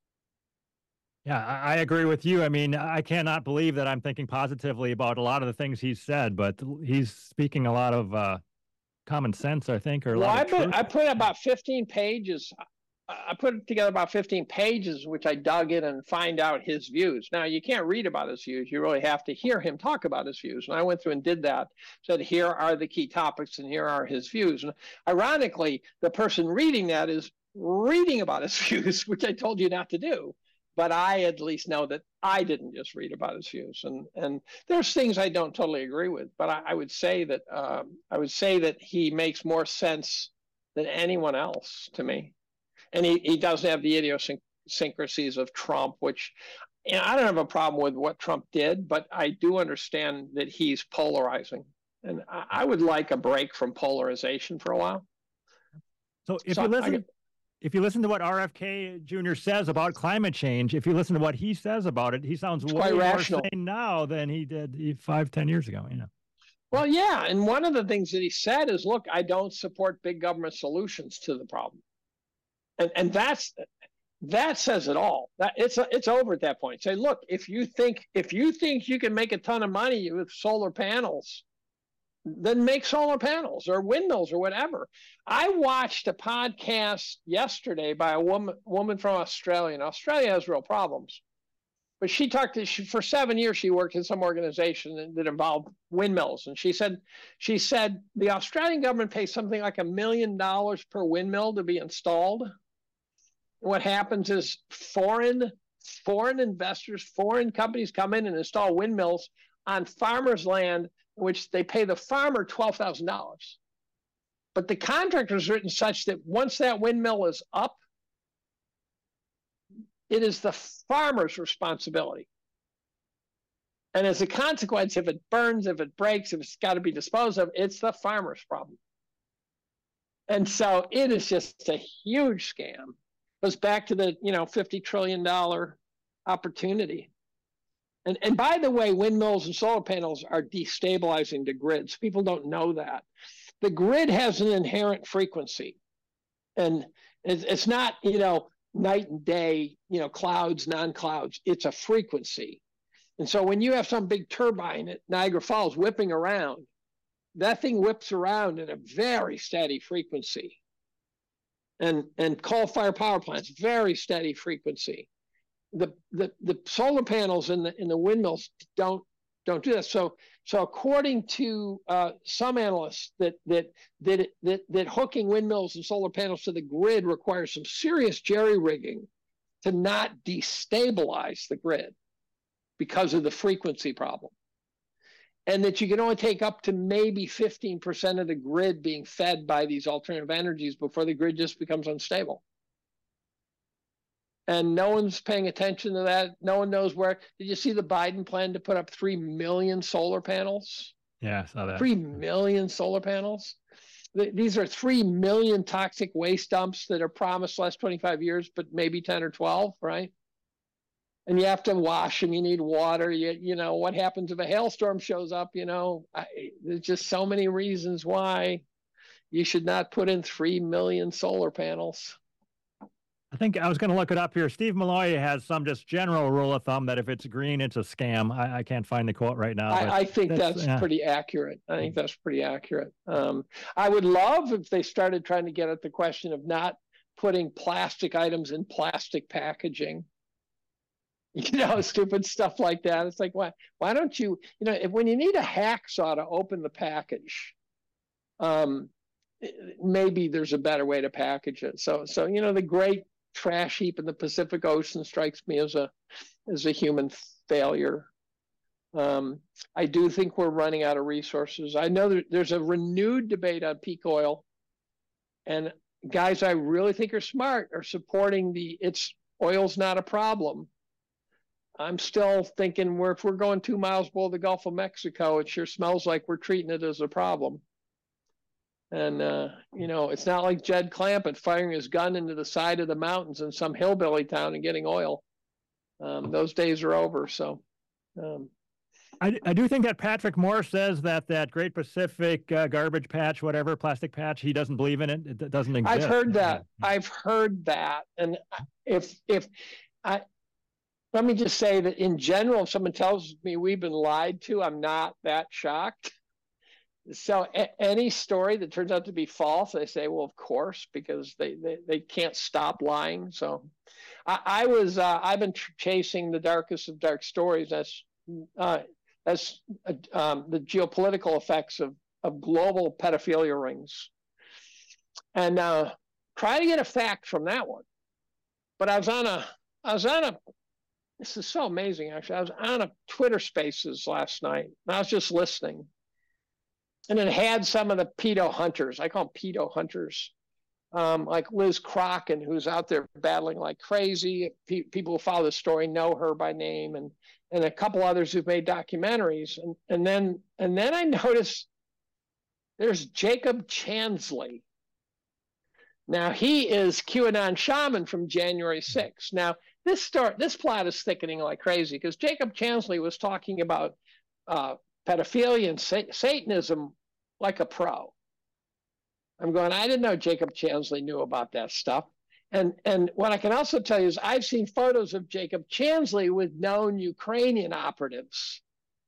Yeah, I agree with you. I mean, I cannot believe that I'm thinking positively about a lot of the things he's said, but he's speaking a lot of common sense, I think, or a lot of truth. I put about 15 pages. I put together about 15 pages, which I dug in and find out his views. Now, you can't read about his views. You really have to hear him talk about his views. And I went through and did that, said, here are the key topics and here are his views. And ironically, the person reading that is reading about his views, which I told you not to do. But I at least know that I didn't just read about his views. And there's things I don't totally agree with, but I would say that he makes more sense than anyone else to me. And he doesn't have the idiosyncrasies of Trump, which I don't have a problem with what Trump did, but I do understand that he's polarizing. And I would like a break from polarization for a while. So if you listen to what RFK Jr. says about climate change, if you listen to what he says about it, he sounds way more sane now than he did 5-10 years ago. Well, yeah. And one of the things that he said is, look, I don't support big government solutions to the problem. And that says it all. That it's over at that point. Say, look, if you think you can make a ton of money with solar panels, then make solar panels or windmills or whatever. I watched a podcast yesterday by a woman from Australia. And Australia has real problems. But she for 7 years, she worked in some organization that involved windmills. And she said the Australian government pays something like $1 million per windmill to be installed. What happens is foreign investors, foreign companies come in and install windmills on farmers' land, which they pay the farmer $12,000. But the contract is written such that once that windmill is up, it is the farmer's responsibility. And as a consequence, if it burns, if it breaks, if it's got to be disposed of, it's the farmer's problem. And so it is just a huge scam. It goes back to the $50 trillion opportunity. And by the way, windmills and solar panels are destabilizing the grids. People don't know that. The grid has an inherent frequency. And it's not, night and day, clouds, non-clouds. It's a frequency. And so when you have some big turbine at Niagara Falls whipping around, that thing whips around at a very steady frequency. And coal-fired power plants, very steady frequency. The solar panels in the windmills don't do that. So according to some analysts, that hooking windmills and solar panels to the grid requires some serious jerry-rigging to not destabilize the grid because of the frequency problem. and that you can only take up to maybe 15% of the grid being fed by these alternative energies before the grid just becomes unstable. And no one's paying attention to that. No one knows where. Did you see the Biden plan to put up 3 million solar panels? Yeah, I saw that. 3 million solar panels. These are 3 million toxic waste dumps that are promised last 25 years, but maybe 10 or 12, right? And you have to wash and you need water. You know, what happens if a hailstorm shows up? You know, there's just so many reasons why you should not put in 3 million solar panels. I think I was going to look it up here. Steve Milloy has some just general rule of thumb that if it's green, it's a scam. I can't find the quote right now. I think that's pretty accurate. I think that's pretty accurate. I would love if they started trying to get at the question of not putting plastic items in plastic packaging. You know, stupid stuff like that. It's like, why don't you, you know, when you need a hacksaw to open the package, maybe there's a better way to package it. So you know, the great trash heap in the Pacific Ocean strikes me as a human failure. I do think we're running out of resources. I know there's a renewed debate on peak oil, and guys I really think are smart are supporting oil's not a problem. I'm still thinking if we're going 2 miles below the Gulf of Mexico, it sure smells like we're treating it as a problem. And, you know, it's not like Jed Clampett firing his gun into the side of the mountains in some hillbilly town and getting oil. Those days are over. So I do think that Patrick Moore says that Great Pacific garbage patch, whatever, plastic patch, he doesn't believe in it. It doesn't exist. I've heard that. I've heard that. And let me just say that in general, if someone tells me we've been lied to, I'm not that shocked. So any story that turns out to be false, I say, well, of course, because they can't stop lying. So I've been chasing the darkest of dark stories. That's the geopolitical effects of global pedophilia rings, and try to get a fact from that one. But I was on a. This is so amazing, actually. I was on a Twitter Spaces last night, and I was just listening. And it had some of the pedo hunters. I call them pedo hunters, like Liz Crocken, who's out there battling like crazy. People who follow the story know her by name, and a couple others who've made documentaries. And then I noticed there's Jacob Chansley. Now he is QAnon shaman from January 6th. Now this plot is thickening like crazy because Jacob Chansley was talking about pedophilia and Satanism like a pro. I'm going, I didn't know Jacob Chansley knew about that stuff. And what I can also tell you is I've seen photos of Jacob Chansley with known Ukrainian operatives.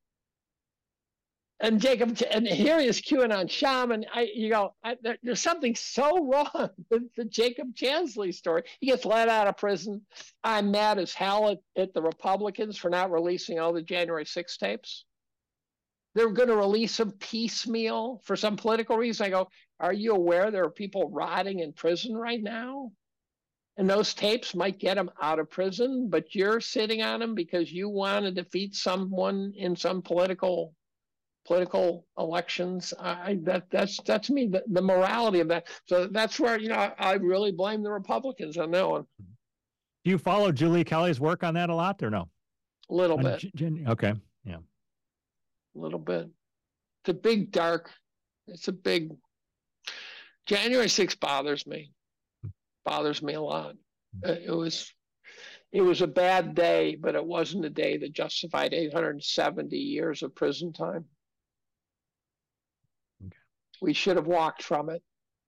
And here he is QAnon shaman. There's something so wrong with the Jacob Chansley story. He gets let out of prison. I'm mad as hell at the Republicans for not releasing all the January 6 tapes. They're going to release them piecemeal for some political reason. I go, are you aware there are people rotting in prison right now? And those tapes might get them out of prison, but you're sitting on them because you want to defeat someone in some political elections. That's to me the morality of that. So that's where I really blame the Republicans on that one. Do you follow Julie Kelly's work on that a lot or no? A little bit. Okay, yeah. A little bit. It's a big. January 6th bothers me a lot. It was a bad day, but it wasn't a day that justified 870 years of prison time. Okay. We should have walked from it.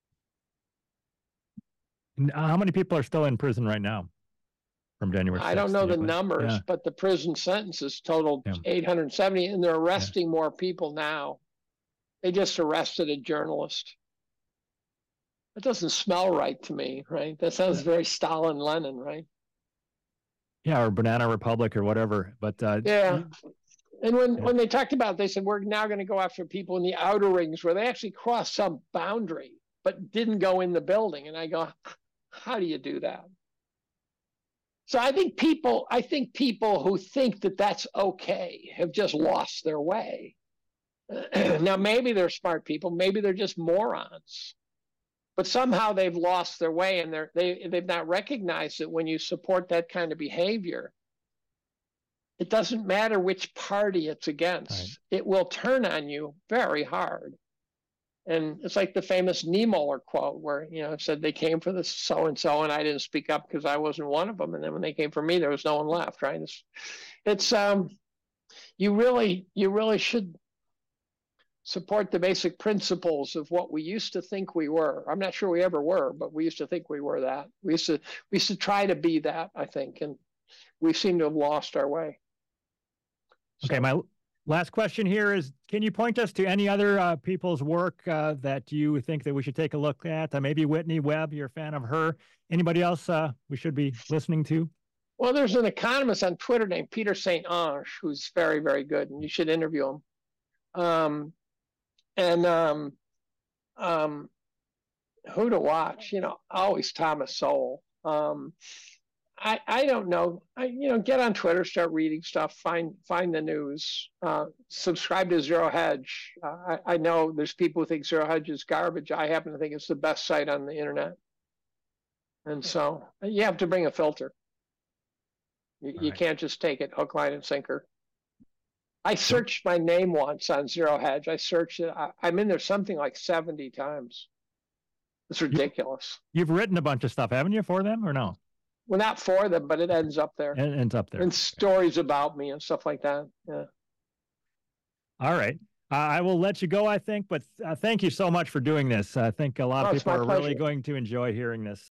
How many people are still in prison right now from January 6th? I don't know the numbers, but the prison sentences totaled 870, and they're arresting more people now. They just arrested a journalist. It doesn't smell right to me, right? That sounds very Stalin, Lenin, right? Yeah, or Banana Republic or whatever. But yeah. And when they talked about it, they said, we're now going to go after people in the outer rings where they actually crossed some boundary, but didn't go in the building. And I go, how do you do that? So I think people who think that that's okay have just lost their way. Now, maybe they're smart people, maybe they're just morons, but somehow they've lost their way, and they've not recognized that when you support that kind of behavior, it doesn't matter which party it's against. Right. It will turn on you very hard. And it's like the famous Niemöller quote where, it said they came for the so-and-so and I didn't speak up because I wasn't one of them. And then when they came for me, there was no one left, right? It's you really should support the basic principles of what we used to think we were. I'm not sure we ever were, but we used to think we were that. We used to try to be that, I think, and we seem to have lost our way. Okay, my last question here is, can you point us to any other people's work that you think that we should take a look at? Maybe Whitney Webb, you're a fan of her. Anybody else we should be listening to? Well, there's an economist on Twitter named Peter St. Ange who's very, very good, and you should interview him. Who to watch? Always Thomas Sowell. I don't know. Get on Twitter, start reading stuff, find the news, subscribe to Zero Hedge. I know there's people who think Zero Hedge is garbage. I happen to think it's the best site on the internet. And so you have to bring a filter. You can't just take it hook, line, and sinker. I searched my name once on Zero Hedge. I searched it. I'm in there something like 70 times. It's ridiculous. You've written a bunch of stuff, haven't you, for them or no? Well, not for them, but it ends up there. It ends up there. And stories about me and stuff like that. Yeah. All right. I will let you go, I think, but thank you so much for doing this. I think a lot of people are really going to enjoy hearing this.